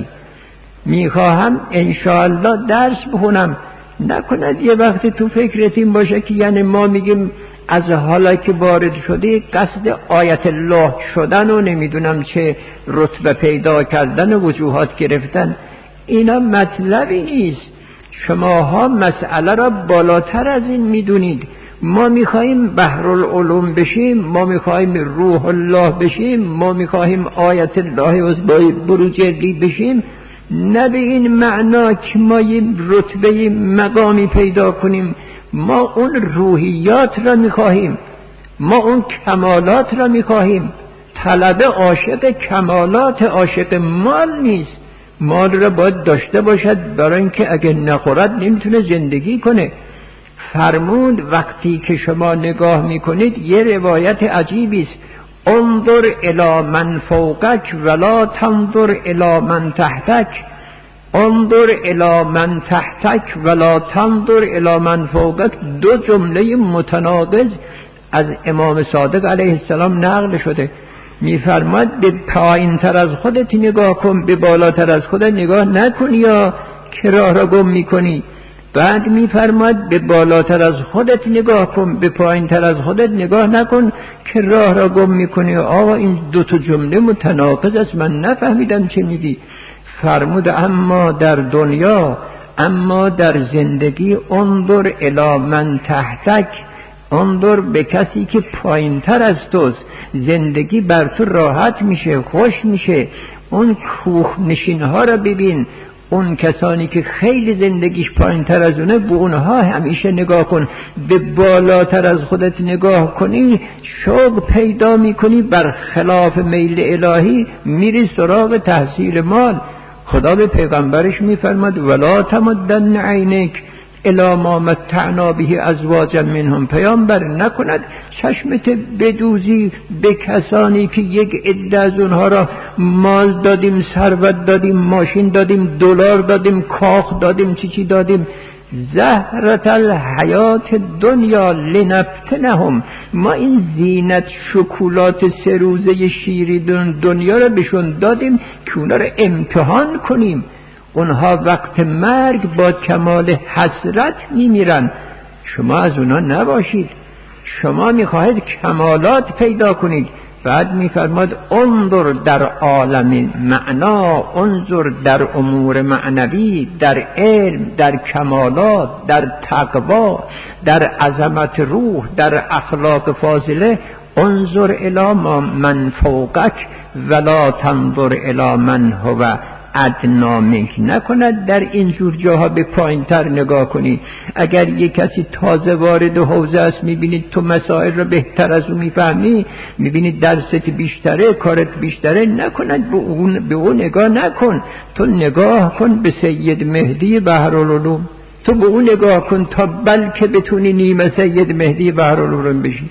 میخواهم انشاءالله درس بخونم، نکند یه وقتی تو فکرت این باشه که یعنی ما میگیم از حالا که وارد شدی قصد آیت الله شدن و نمیدونم چه رتبه پیدا کردن و وجوهات گرفتن. اینا مطلبی نیست. شماها مسئله را بالاتر از این میدونید. ما میخواهیم بحرالعلوم بشیم، ما میخواهیم روح الله بشیم، ما میخواهیم آیت الله عزبای بروجردی بشیم، نه به این معنا که ما یه رتبه مقامی پیدا کنیم. ما اون روحیات را میخواهیم، ما اون کمالات را میخواهیم. طلب عاشق کمالات، عاشق مال نیست. مال را باید داشته باشد برای اینکه اگه نخورد نمیتونه زندگی کنه. فرمود وقتی که شما نگاه میکنید یه روایت عجیبی است: انظر الی من فوقک ولا تنظر الی من تحتک، انظر الی من تحتک ولا تنظر الی من فوقک. دو جمله متناقض از امام صادق علیه السلام نقل شده. میفرماد به پایین تر از خودت نگاه کن، به بالاتر از خودت نگاه نکن یا که راه را گم میکنی. بعد میفرماد به بالاتر از خودت نگاه کن، به پایین تر از خودت نگاه نکن که راه را گم میکنی. آقا این دو تا جمله متناقض است، من نفهمیدم چه میگی. فرمود اما در دنیا، اما در زندگی، انظر الی من تحتک، انظر به کسی که پایین تر از توست. زندگی بر تو راحت میشه، خوش میشه. اون کوه نشین ها را ببین، اون کسانی که خیلی زندگیش پایین تر از اونه، به اونها همیشه نگاه کن. به بالاتر از خودت نگاه کنی شوق پیدا میکنی، بر خلاف میل الهی میری سراغ تحصیل مال. خدا به پیغمبرش میفرماد ولا تمدن عینک الی ما متعنا به ازواجا منهم. پیامبر نکند چشمت بدوزی به کسانی که یک عده از اونها را مال دادیم، ثروت دادیم، ماشین دادیم، دلار دادیم، کاخ دادیم، چی چی دادیم. زهرت الحیات دنیا لنفتنهم. ما این زینت شکلات سه روزه شیری دنیا را بهشون دادیم که اونا را امتحان کنیم. اونها وقت مرگ با کمال حسرت میمیرن. شما از اونا نباشید، شما میخواهید کمالات پیدا کنید. بعد میفرماد انظر در عالم معنا، انظر در امور معنوی، در علم، در کمالات، در تقوا، در عظمت روح، در اخلاق فاضله. انظر الی من فوقک ولا تنظر الی من هو ادنا منک. نکند در اینجور جاها به پایین تر نگاه کنی. اگر یک کسی تازه وارد حوزه است، میبینید تو مسائل رو بهتر از اون میفهمی، میبینید درست بیشتره، کارت بیشتره، نکند به اون, به اون نگاه نکن. تو نگاه کن به سید مهدی بحرالعلوم، تو به اون نگاه کن تا بلکه بتونی نیمه سید مهدی بحرالعلوم بشی.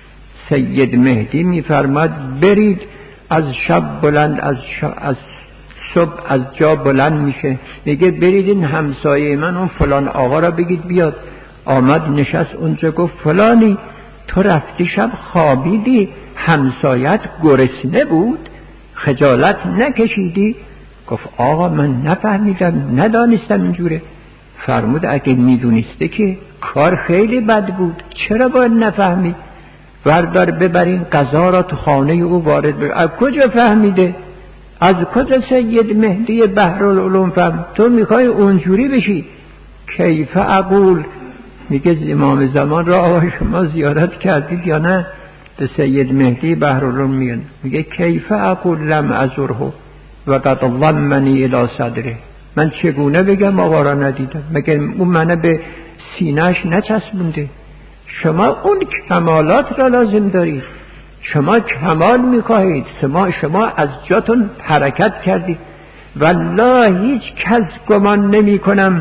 سید مهدی میفرماد برید از شب بلند، از, از صبح از جا بلند میشه، میگه برید این همسایه من اون فلان آقا را بگید بیاد. آمد نشست اونجا، گفت فلانی تو رفتی شب خوابیدی، همسایت گرسنه بود، خجالت نکشیدی؟ گفت آقا من نفهمیدم، ندانستم اینجوره. فرمود اگه میدونسته که کار خیلی بد بود، چرا باید نفهمی؟ وردار ببرین قضا را تو خانه او وارد بر. از کجا فهمیده؟ از کجا سید مهدی بحرالعلوم فهم؟ تو میخوای اونجوری بشی؟ کیف اقول، میگه امام زمان را آقا شما زیارت کردید یا نه؟ به سید مهدی بحرالعلوم میگن، میگه کیف اقول لم ازره و قد ضمنی الی صدره. من چگونه بگم آقا را ندیدم؟ مگه اون منو به سینه‌اش نچسبونده؟ شما اون کمالات را لازم دارید، شما کمال میخواهید، شما شما از جاتون حرکت کردید. والله هیچ کس گمان نمی کنم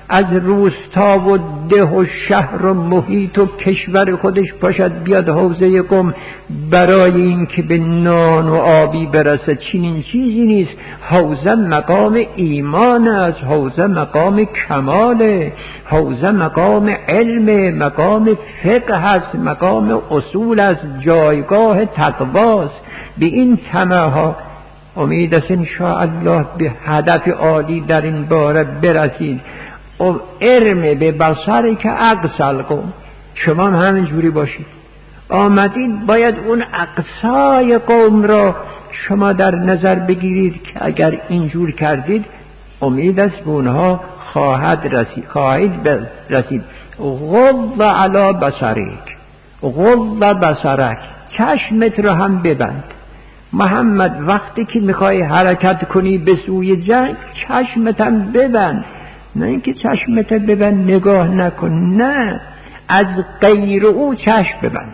از روستا و ده و شهر و محیط و کشور خودش پاشد بیاد حوزه قم برای این که به نان و آبی برسه. چنین چیزی نیست. حوزه مقام ایمان است، حوزه مقام کماله، حوزه مقام علم، مقام فقه است، مقام اصول است، جایگاه تقواست. به این طمع ها امید است انشاءالله به هدف عالی در این باره برسید. و ارم به بصری که اقصال قوم، شما هم همینجوری باشید. آمدید باید اون اقصای قوم را شما در نظر بگیرید که اگر اینجور کردید امید است به اونها خواهد رسید خواهید رسید. غض علی بصرک، غض بصرک، چشمت رو هم ببند. محمد وقتی که میخوای حرکت کنی به سوی جنگ چشمت هم ببند، نه اینکه چشمت ببند نگاه نکن، نه، از غیر او چشم ببند.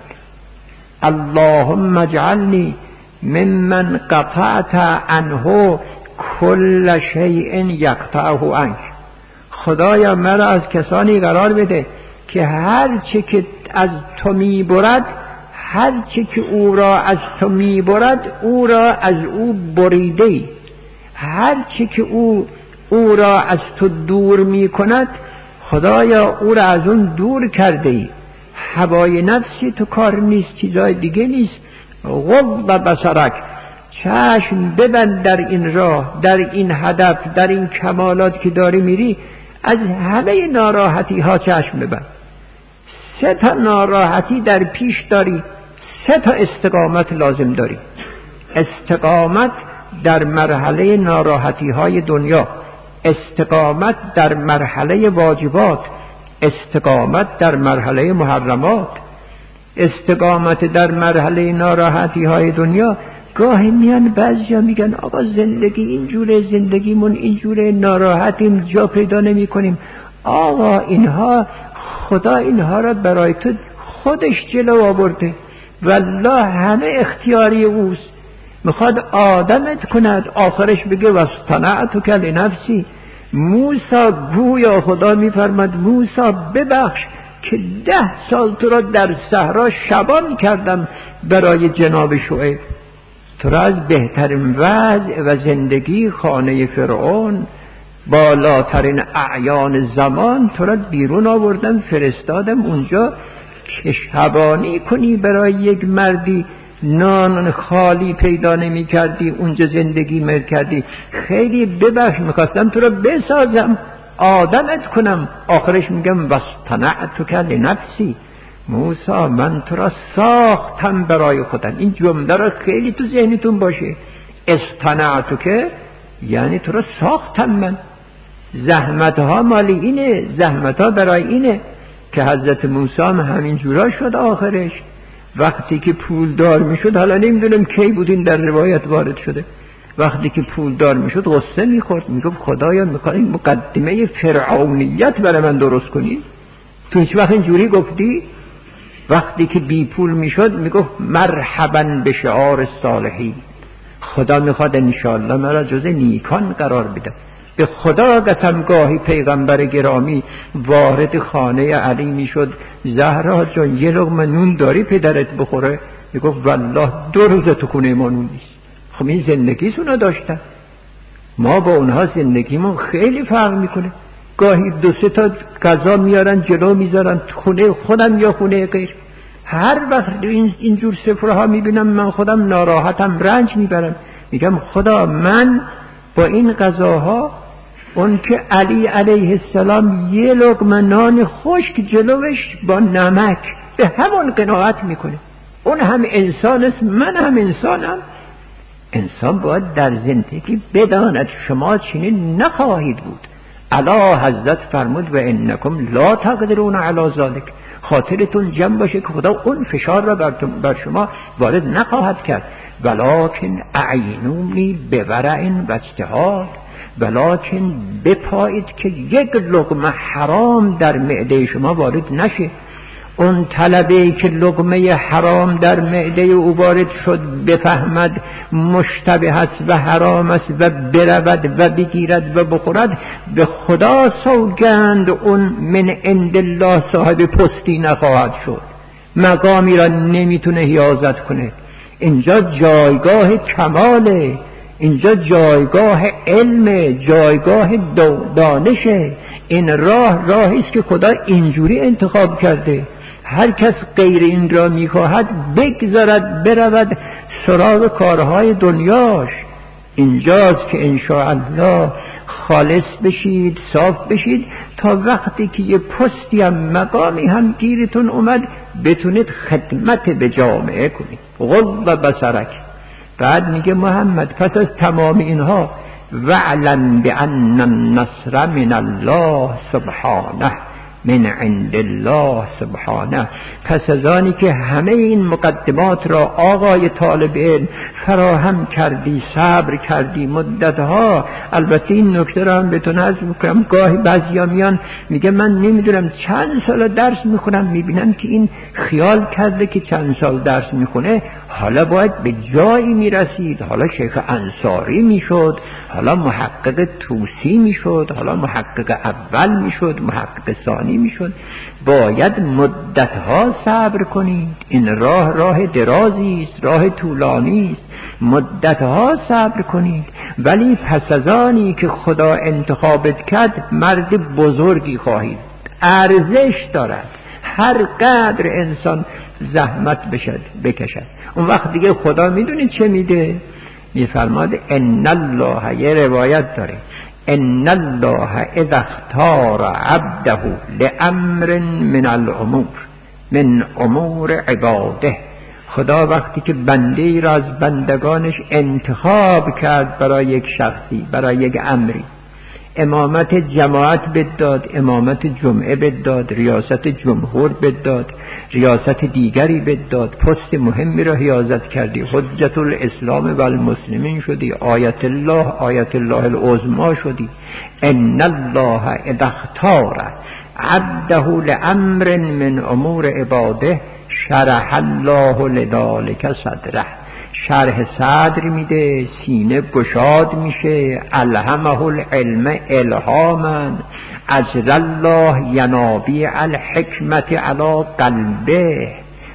اللهم اجعلنی ممن قطعت عنه کل شیء یقطعه عنک. خدایا مرا از کسانی قرار بده که هر چه که از تو میبرد، هر چه که او را از تو میبرد او را از او بریده، هر چه که او او را از تو دور میکند خدایا او را از اون دور کرده ای. هوای نفسی تو کار نیست، چیزای دیگه نیست. غض بصرک، چشم ببند در این راه، در این هدف، در این کمالات که داری میری. از همه ناراحتی ها چشم ببند. سه تا ناراحتی در پیش داری، سه تا استقامت لازم داری. استقامت در مرحله ناراحتی های دنیا، استقامت در مرحله واجبات، استقامت در مرحله محرمات. استقامت در مرحله ناراحتی های دنیا، گاهی میان بعضیا میگن آقا زندگی اینجوره، زندگیمون اینجوره، ناراحتیم، جا پیدا نمی کنیم. آقا اینها خدا اینها را برای تو خودش جلو آورده، والله همه اختیاری اوست. میخواد آدمت کند، آخرش بگه واصطنعتک لنفسی. موسی گویا خدا میفرماد موسی ببخش که ده سال تو را در صحرا شبان کردم برای جناب شعیب. تو را از بهترین وضع و زندگی خانه فرعون، بالاترین اعیان زمان، تو را بیرون آوردم فرستادم اونجا که شبانی کنی برای یک مردی. نان خالی پیدا نمی کردی، اونجا زندگی مر کردی. خیلی ببخش، میخواستم تو را بسازم، آدمت کنم، آخرش میگم واصطنعتک لنفسی. موسی من تو را ساختم برای خودم. این جمله را خیلی تو ذهنتون باشه. اصطنعتک یعنی تو را ساختم من. زحمت ها مالی اینه، زحمت ها برای اینه که حضرت موسی هم همین جورا شد. آخرش وقتی که پولدار میشد، حالا نمیدونم کی بود این در روایت وارد شده، وقتی که پولدار میشد غصه میخورد، میگفت خدایا میخوای مقدمه فرعونیت برای من درست کنی؟ تو هیچ وقت اینجوری گفتی؟ وقتی که بی پول میشد میگفت مرحبا به شعار صالحین. خدا میخواد انشاءالله مرا جز نیکان قرار بده. به خدا قسم گاهی پیغمبر گرامی وارد خانه علی میشد، زهرا جان یه لقمه نون داری پدرت بخوره؟ میگفت والله دو روز تو خونه ما نون نیست. خب این زندگیشونو داشتن، ما با اونها زندگیمون خیلی فرق میکنه. گاهی دو سه تا غذا میارن جلو میذارن خونه خودم یا خونه غیر. هر وقت این اینجور سفره ها میبینم من خودم ناراحتم، رنج میبرم، میگم خدا من با این غذاها، اون که علی علیه السلام یه لقمه نان خشک جلوش با نمک به همون قناعت میکنه. اون هم انسان است، من هم انسانم. انسان باید در زندگی بداند شما چنین نخواهید بود. علا حضرت فرمود و انکم لا تقدرون علی ذلک. خاطرتون جمع باشه که خدا اون فشار را بر شما وارد نخواهد کرد. ولکن اعینونی بورع و اجتهاد، ولکن بپایید که یک لقمه حرام در معده شما وارد نشه. اون طلبه‌ای که لقمه حرام در معده او وارد شد بفهمد مشتبه است و حرام است و برود و بگیرد و بخورد، به خدا سوگند اون من عند الله صاحب پستی نخواهد شد، مقامی را نمیتونه حیازت کنه. اینجا جایگاه کماله، اینجا جایگاه علم، جایگاه دانشه. این راه راهی است که خدا اینجوری انتخاب کرده. هر کس غیر این را میخواهد بگذارد برود سراغ کارهای دنیاش. اینجاست که انشاءالله خالص بشید، صاف بشید، تا وقتی که یه پستی هم مقامی هم گیرتون اومد بتونید خدمت به جامعه کنید. غض و بصرک. بعد میگه محمد پس از تمام اینها وعلم بأن النصر من الله سبحانه من عند الله سبحانه. پس از آنی که همه این مقدمات را آقای طالب علم فراهم کردی، صبر کردی مدتها. البته این نکته را هم بهتون عرض میکنم، گاهی بعضیا میان میگه من نمیدونم چند سال درس میخونم، میبینم که این خیال کرده که چند سال درس میخونه حالا باید به جایی میرسید، حالا شیخ انصاری میشد، حالا محقق توسی میشد، حالا محقق اول میشد، محقق ثانی میشد. باید مدتها صبر کنید. این راه راه درازی است، راه طولانی است، مدتها صبر کنید. ولی پس از آنی که خدا انتخابت کرد مرد بزرگی خواهید. ارزش دارد هر قدر انسان زحمت بشد بکشد. اون وقت دیگه خدا میدونید چه میده؟ میفرماد ان الله، یه روایت داره، ان الله اذا اختار عبده لامر من الامور من امور عباده. خدا وقتی که بنده ای را از بندگانش انتخاب کرد برای یک شخصی، برای یک امری، امامت جماعت بداد، امامت جمعه بداد، ریاست جمهور بداد، ریاست دیگری بداد، پست مهمی را حیازت کردی، حجت الاسلام و المسلمین شدی، آیت الله آیت الله العظما شدی. ان الله اذا اختار عبده لامر من امور عباده شرح الله لذلك صدره. شرح صدر میده، سینه گشاد میشه. الهمه العلم الهاما اجر الله ینابیع الحکمت علی قلبه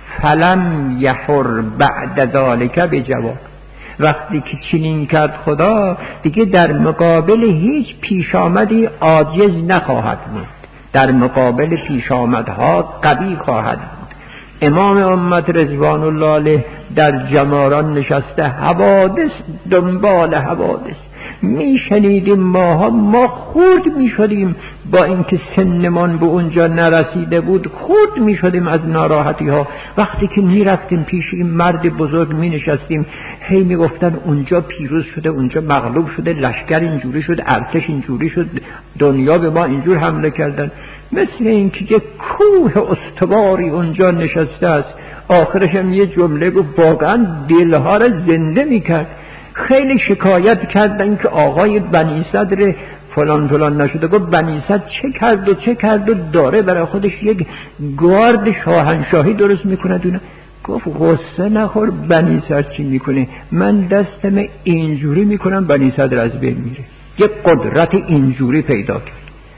فلم یحر بعد ذلك بجواب. وقتی که چنین کرد خدا دیگه در مقابل هیچ پیش آمدی عاجز نخواهد بود، در مقابل پیش آمدها قوی خواهد بود. امام امت رضوان الله علیه در جماران نشسته، حوادث دنبال حوادث میشنیدیم، ماها ما خورد میشدیم، با اینکه سنمان به اونجا نرسیده بود خورد میشدیم از ناراحتی ها. وقتی که میرفتیم پیش این مرد بزرگ مینشستیم، هی میگفتن اونجا پیروز شده، اونجا مغلوب شده، لشکر اینجوری شد، ارتش اینجوری شد، دنیا به ما اینجور حمله کردن. مثل اینکه یک کوه استواری اونجا نشسته است. آخرش هم یه جمله گفت واقعا دلها را زنده میکرد. خیلی شکایت کردن که آقای بنی صدر فلان فلان نشده. گفت بنی صدر چه کرد و چه کرد و داره برای خودش یک گارد شاهنشاهی درست میکنه دونه. گفت غصه نخور، بنی صدر چی میکنه؟ من دستم اینجوری میکنم بنی صدر از بین میره. یک قدرت اینجوری پیدا کرد.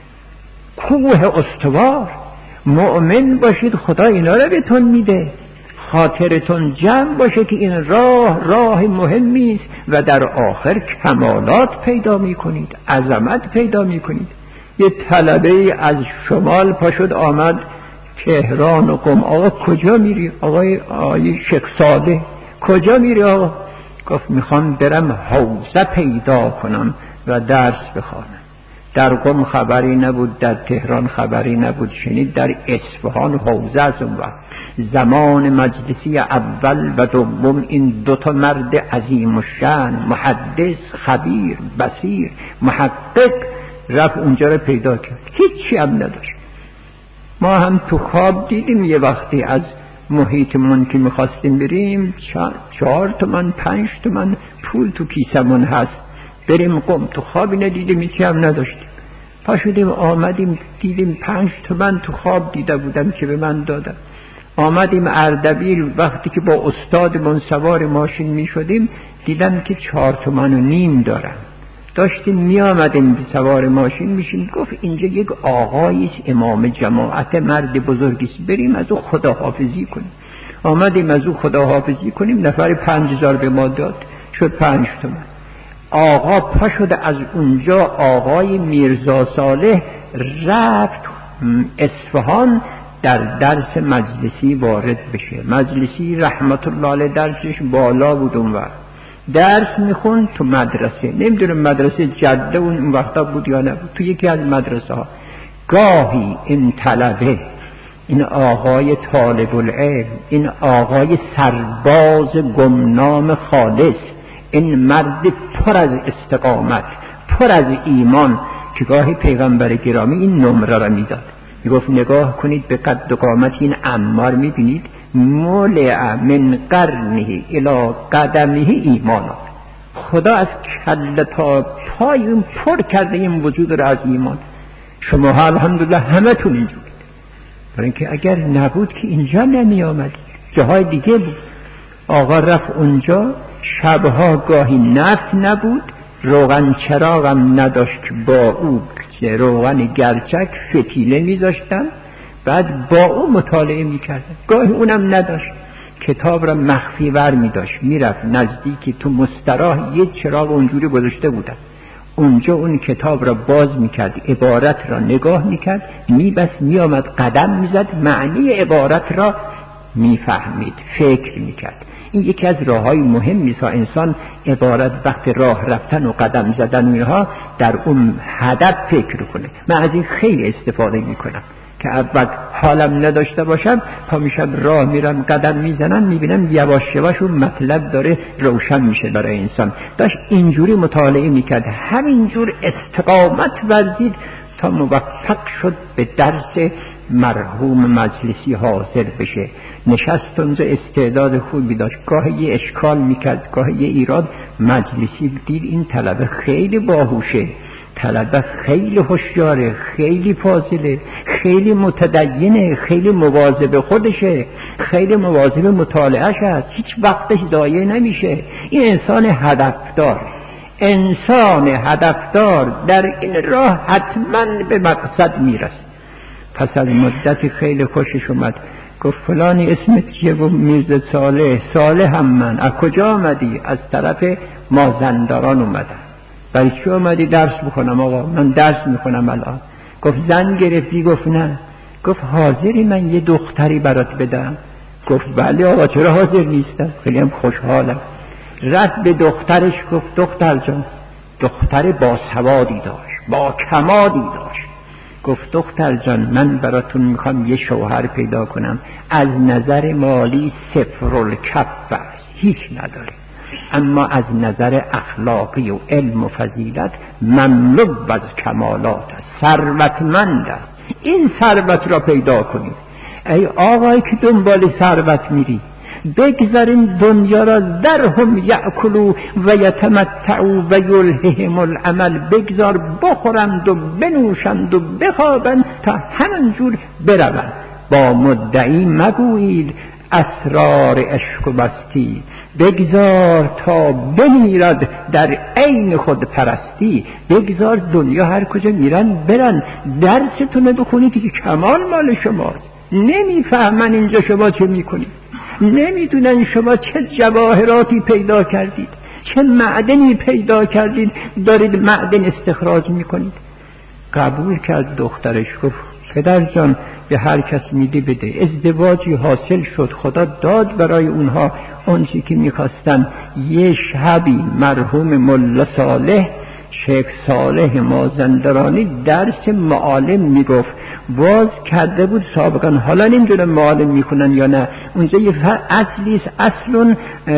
کوه استوار. مؤمن باشید خدا اینا رو بهتون میده. خاطرتون جمع باشه که این راه راه مهمی است و در آخر کمالات پیدا میکنید، عظمت پیدا میکنید. یه طلبه از شمال پاشد آمد تهران و قم. آقا کجا میری؟ آقای آقای شیخ ساده کجا میری آقا؟ گفت میخوام برم حوزه پیدا کنم و درس بخوانم. در قم خبری نبود، در تهران خبری نبود، شنید در اصفهان حوزه از اون وقت زمان مجلسی اول و دوم این دوتا مرد عظیم الشأن، محدث خبیر بصیر محقق، رفت اونجا رو پیدا کرد. هیچی هم نداشت. ما هم تو خواب دیدیم یه وقتی از محیطمون که میخواستیم بریم چهار تومن پنج تومن پول تو کیسمون هست بریم قم. تو خوابی ندیدیم، هیچی هم نداشتیم. پا شدیم آمدیم دیدیم پنج تومن تو خواب دیده بودم که به من دادم. آمدیم اردبیل، وقتی که با استادمون سوار ماشین می شدیم دیدم که چهار تومن و نیم دارم. داشتیم می آمدیم سوار ماشین میشیم، گفت اینجا یک آقاییست امام جماعت مرد بزرگیست، بریم از او خداحافظی کنیم. آمدیم از او خداحافظی کنیم، نفر پنج هزار به ما داد، شد پنج تومن. آقا پا شده از اونجا، آقای میرزا صالح رفت اصفهان در درس مجلسی وارد بشه. مجلسی رحمت الله علیه درسش بالا بود، اون وقت درس میخون تو مدرسه، نمیدونم مدرسه جده اون وقتا بود یا نبود، تو یکی از مدرسه ها گاهی این طلبه، این آقای طالب العلم، این آقای سرباز گمنام خالص، این مرد پر از استقامت، پر از ایمان، که گاهی پیغمبر گرامی این نمره را میداد، میگفت نگاه کنید به قد و قامت این عمار، میبینید مولع من قرنه الی قدمه ایمانا، خدا از کله تا پای اون پر کرده این وجود را از ایمان. شما ها الحمدلله همه تون اینجور، برای اینکه اگر نبود که اینجا نمی آمد، جاهای دیگه بود. آقا رفت اونجا، شبها گاهی نفت نبود، روغن چراغم نداشت که با او روغن گرچک فتیله میذاشتم، بعد با او مطالعه میکردم. گاهی اونم نداشت، کتاب را مخفی ور میداشت، میرفت نزدیکی تو مستراح یه چراغ اونجوری گذاشته بودم، اونجا اون کتاب را باز میکرد، عبارت را نگاه میکرد، میبست میآمد قدم میزد، معنی عبارت را میفهمید، فکر میکرد. این یکی از راههای مهمی است انسان عبارت وقت راه رفتن و قدم زدن و اینها در اون هدف فکر کنه. من از این خیلی استفاده میکنم که اول حالم نداشته باشم، پا میشم راه میرم قدم میزنم، میبینم یواش یواش اون مطلب داره روشن میشه برای انسان. داشت اینجوری مطالعه میکرد، همینجور استقامت ورزید تا موفق شد به درس مرحوم مجلسی حاضر بشه. نشست اونجا، استعداد خوبی داشت، گاهی یه اشکال میکرد، گاهی یه ایراد. مجلسی دید این طلبه خیلی باهوشه، طلبه خیلی هوشیاره، خیلی فاضله، خیلی متدینه، خیلی مواظب خودشه، خیلی مواظب مطالعهش هست، هیچ وقتش ضایع نمیشه. این انسان هدفدار، انسان هدفدار در این راه حتما به مقصد میرسه. پس از مدت خیلی خوشش اومد، گفت فلانی اسمت چیه؟ گفت میرزا صالح. صالح هم من. از کجا آمدی؟ از طرف مازندران اومدم. برای چی اومدی؟ درس بخونم آقا، من درس میخونم الان. گفت زن گرفتی؟ گفت نه. گفت حاضری من یه دختری برات بدم؟ گفت بله آقا، چرا حاضر نیستم، خیلی هم خوشحالم. رفت به دخترش گفت دختر جان، دختر با سوادی داشت، با کمادی داشت. گفت دختر جان من براتون میخوام یه شوهر پیدا کنم، از نظر مالی صفر الکف است، هیچ نداره، اما از نظر اخلاقی و علم و فضیلت مملو از کمالات است، ثروتمند است. این ثروت را پیدا کنید. ای آقایی که دنبال ثروت میری، بگذارین دنیا را درهم یأکلوا و یتمتعوا و یلههم العمل، بگذار بخورند و بنوشند و بخوابند تا همینجور بروند. با مدعی مگویید اسرار عشق و بستی، بگذار تا بمیرد در عین خود پرستی. بگذار دنیا هر کجا میرن برن، درستون بخونید که کمال مال شماست. نمیفهمن اینجا شما چه میکنید، نمیدونن شما چه جواهراتی پیدا کردید، چه معدنی پیدا کردید، دارید معدن استخراج میکنید. قبول کرد دخترش، گفت پدر جان به هر کس میدی بده. ازدواجی حاصل شد، خدا داد برای اونها اونچه که میخواستن. یه شبی مرحوم ملا صالح، شیخ صالح مازندرانی درس معالم میگفت، باز کرده بود سابقا، حالا نمیدونم معالم میکنن یا نه. اونجا یه اصلیست، اصلون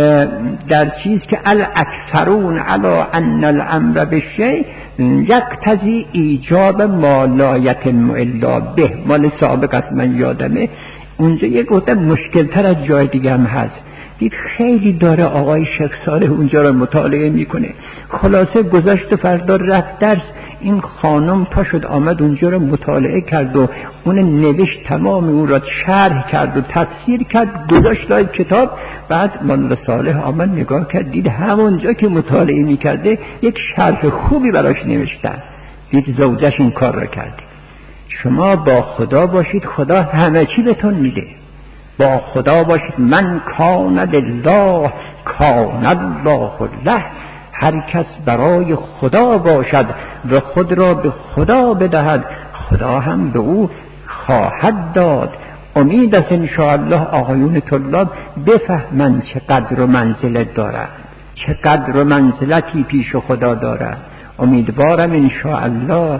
در چیز که الاکثرون علی ان الامر بالشیء یقتضی ایجاب ما لا یتم الا به، مال سابق است من یادمه. اونجا یه گفتم مشکل تر از جای دیگه هم هست. دید خیلی داره آقای شیخ صالح اونجا رو مطالعه میکنه. خلاصه گذشت و فردا رفت درس. این خانم پا شد آمد اونجا رو مطالعه کرد و اون نوشت تمام اون را شرح کرد و تفسیر کرد، گذاشت لای کتاب. بعد مولا صالح آمد نگاه کرد، دید همونجا که مطالعه میکرده یک شرح خوبی براش نوشتن، دید زوجش این کار را کرده. شما با خدا باشید، خدا همه چی بهتون میده. با خدا باشید، من کان لله کان الله له. هر کس برای خدا باشد و خود را به خدا بدهد، خدا هم به او خواهد داد. امید است انشاءالله آقایون طلاب بفهمن چه قدر و منزلت دارن، چه قدر و منزلتی پیش خدا دارن. امیدوارم انشاءالله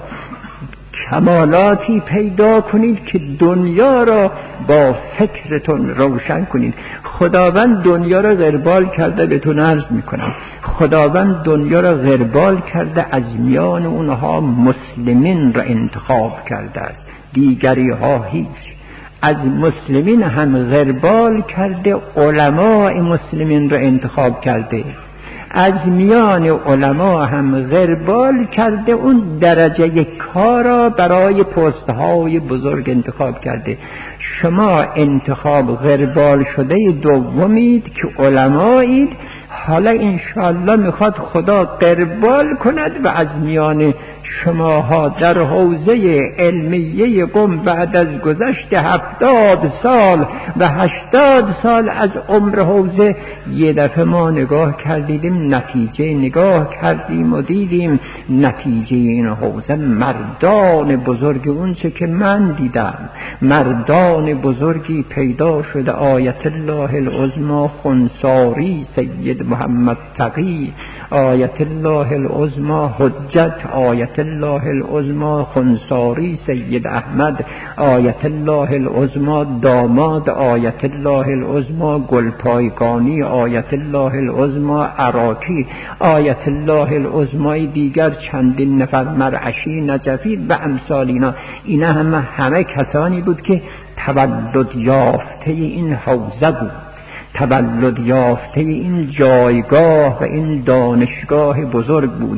کمالاتی پیدا کنید که دنیا را با فکرتون روشن کنید. خداوند دنیا را غربال کرده، بهتون عرض میکنم، خداوند دنیا را غربال کرده، از میان اونها مسلمین را انتخاب کرده است، دیگری ها هیچ. از مسلمین هم غربال کرده، علماء مسلمین را انتخاب کرده. از میان علما هم غربال کرده، اون درجه کارا برای پستهای بزرگ انتخاب کرده. شما انتخاب غربال شده دومید که علمایید. حالا انشاءالله میخواد خدا غربال کند و از میان شماها در حوزه علمیه قم بعد از گذشت هفتاد سال و هشتاد سال از عمر حوزه، یه دفعه ما نگاه کردیم، نتیجه نگاه کردیم و دیدیم نتیجه این حوزه مردان بزرگ، اون چه که من دیدم، مردان بزرگی پیدا شده. آیت الله العظمی خنساری سید محمد تقی، آیت الله العظمی حجت، آیت الله العظمی خنساری سید احمد، آیت الله العظمی داماد، آیت الله العظمی گلپایگانی، آیت الله العظمی عراقی، آیت الله العظمی دیگر چندین نفر، مرعشی، نجفی و امثال اینا. اینا همه همه کسانی بود که تولد یافته این حوزه بود، تولد یافته این جایگاه و این دانشگاه بزرگ بود،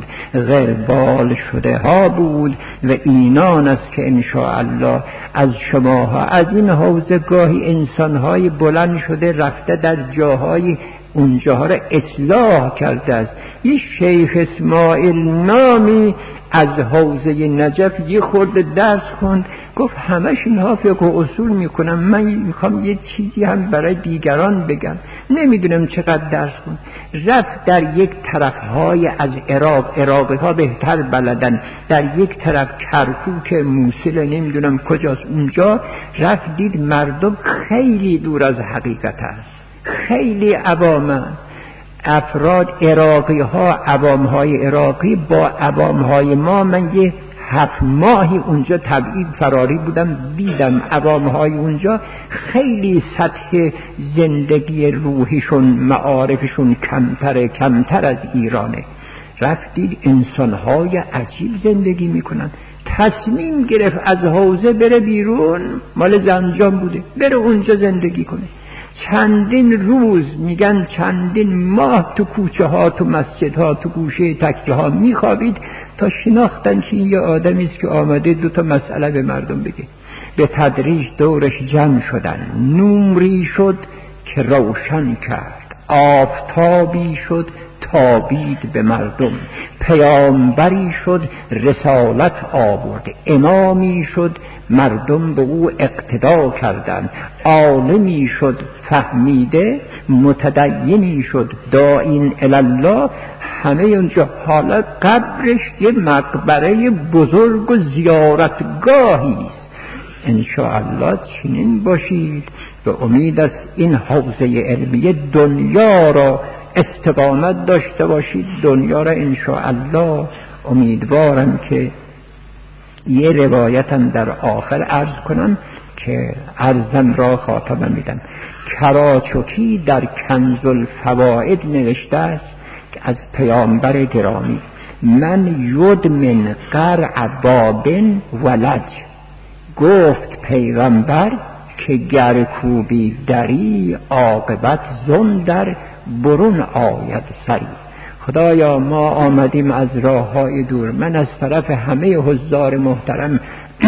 غربال شده ها بود. و اینان است که انشاءالله از شماها، از این حوزه گاهی انسانهای بلند شده رفته در جاهای اونجاها را اصلاح کرده است. یه شیخ اسماعیل نامی از حوزه نجف یه خورده درس خوند، گفت همش اینها فقه و اصول میکنم، من میخوام یه چیزی هم برای دیگران بگم، نمیدونم چقدر درس خوند. رفت در یک طرفهای از عراق، عراقی ها بهتر بلدن، در یک طرف کرکوک، موصل، نمیدونم کجاست، اونجا رفت دید مردم خیلی دور از حقیقت است، خیلی عوامن. افراد عراقی ها، عوام های عراقی با عوام های ما، من یه هفت ماهی اونجا تبعید فراری بودم، دیدم عوام های اونجا خیلی سطح زندگی روحیشون، معارفشون کمتر کمتر از ایرانه. رفتید انسان های عجیب زندگی میکنن. تصمیم گرفت از حوزه بره بیرون، مال زنجان بوده، بره اونجا زندگی کنه. چندین روز، میگن چندین ماه تو کوچه ها، تو مسجد ها، تو گوشه تکه ها میخوابید تا شناختن که این یه آدمی است که آمده دو تا مسئله به مردم بگه. به تدریج دورش جمع شدن، نوری شد که روشن کرد، آفتابی شد تابید به مردم، پیامبری شد رسالت آورد، امامی شد مردم به او اقتدا کردند، عالمی شد فهمیده، متدینی شد داعین الله. همه اونجا حالا قبرش یه مقبره بزرگ و زیارتگاهی است. انشاءالله چنین باشید. به امید است این حوزه علمی دنیا را استقامت داشته باشید، دنیا را انشاءالله. امیدوارم که یه روایتم در آخر عرض کنم که عرضم را خاتمه میدم. کراچوکی در کنز الفوائد نوشته است که از پیامبر گرامی، من ید من قرع بابن ولج، گفت پیغمبر که گر کوبی دری عاقبت زن در برون آید سری. خدایا ما آمدیم از راههای دور. من از طرف همه حضار محترم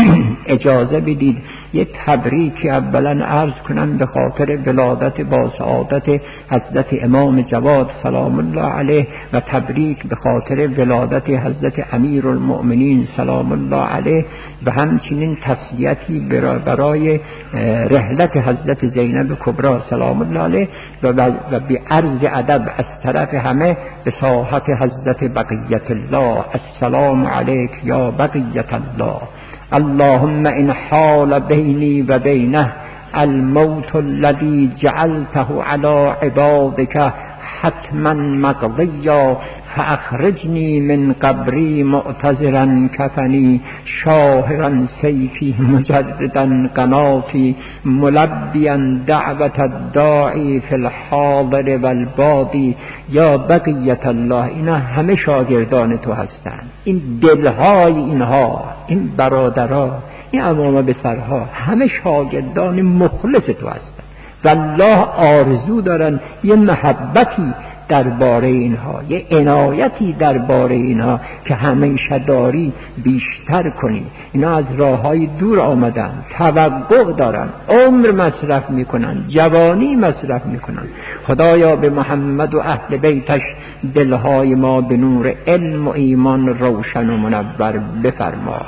اجازه بدید یه تبریکی اولا عرض کنم به خاطر ولادت با سعادت حضرت امام جواد سلام الله علیه و تبریک به خاطر ولادت حضرت امیرالمؤمنین سلام الله علیه و همچنین تسلیتی برای رحلت حضرت زینب کبری سلام الله علیه و به عرض ادب از طرف همه به ساحت حضرت بقیت الله. السلام علیک یا بقیت الله. اللهم ان حال بینی و بینه الموت الذي جعلته على عبادك حتما مقضیا فاخرجنی من قبری معتذرا کفنی شاهرا سیفی مجردا قنافی ملبیا دعوت الداعی فی الحاضر والبادی. یا بقیت الله، اینا همه شاگردان تو هستند. این دلهای اینها، این برادرها، این امام بسرها همه شاگردان مخلص تو هستند و الله آرزو دارن یه محبتی درباره اینها، یه عنایتی درباره اینها که همیشه داری بیشتر کنی. اینا از راههای دور آمدن، توقع دارن، عمر مصرف میکنن، جوانی مصرف میکنن. خدایا به محمد و اهل بیتش دلهای ما به نور علم و ایمان روشن و منور بفرما.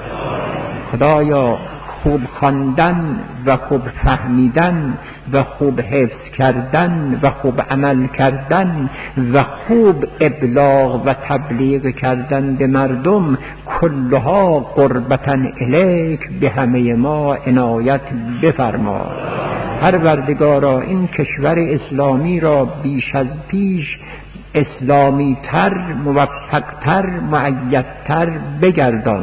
خدایا خوب خواندن و خوب فهمیدن و خوب حفظ کردن و خوب عمل کردن و خوب ابلاغ و تبلیغ کردن به مردم کلها قربتا الیک به همه ما عنایت بفرما. پروردگارا این کشور اسلامی را بیش از پیش اسلامی تر، موفق تر، مؤید تر بگردان.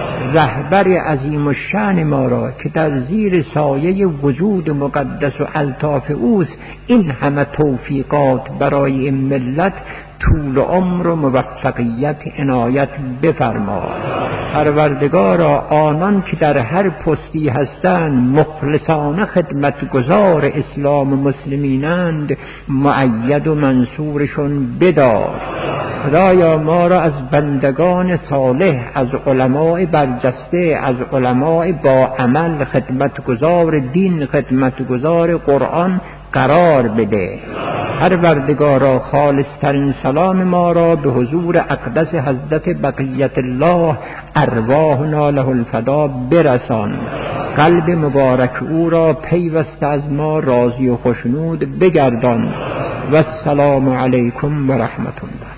رهبر عظیم الشأن ما را که در زیر سایه وجود مقدس و الطاف اوست این همه توفیقات برای این ملت طول عمر و موفقیت عنایت بفرما. پروردگارا آنان که در هر پستی هستند مخلصانه خدمتگزار اسلام و مسلمینند مؤید و منصورشون بدار. خدایا ما را از بندگان صالح، از علماء برجسته، از علماء با عمل خدمتگزار دین، خدمتگزار قرآن قرار بده. پروردگارا خالصترین سلام ما را به حضور اقدس حضرت بقیت الله ارواحنا له الفدا برسان. قلب مبارک او را پیوسته از ما راضی و خوشنود بگردان. و السلام علیکم و رحمت الله.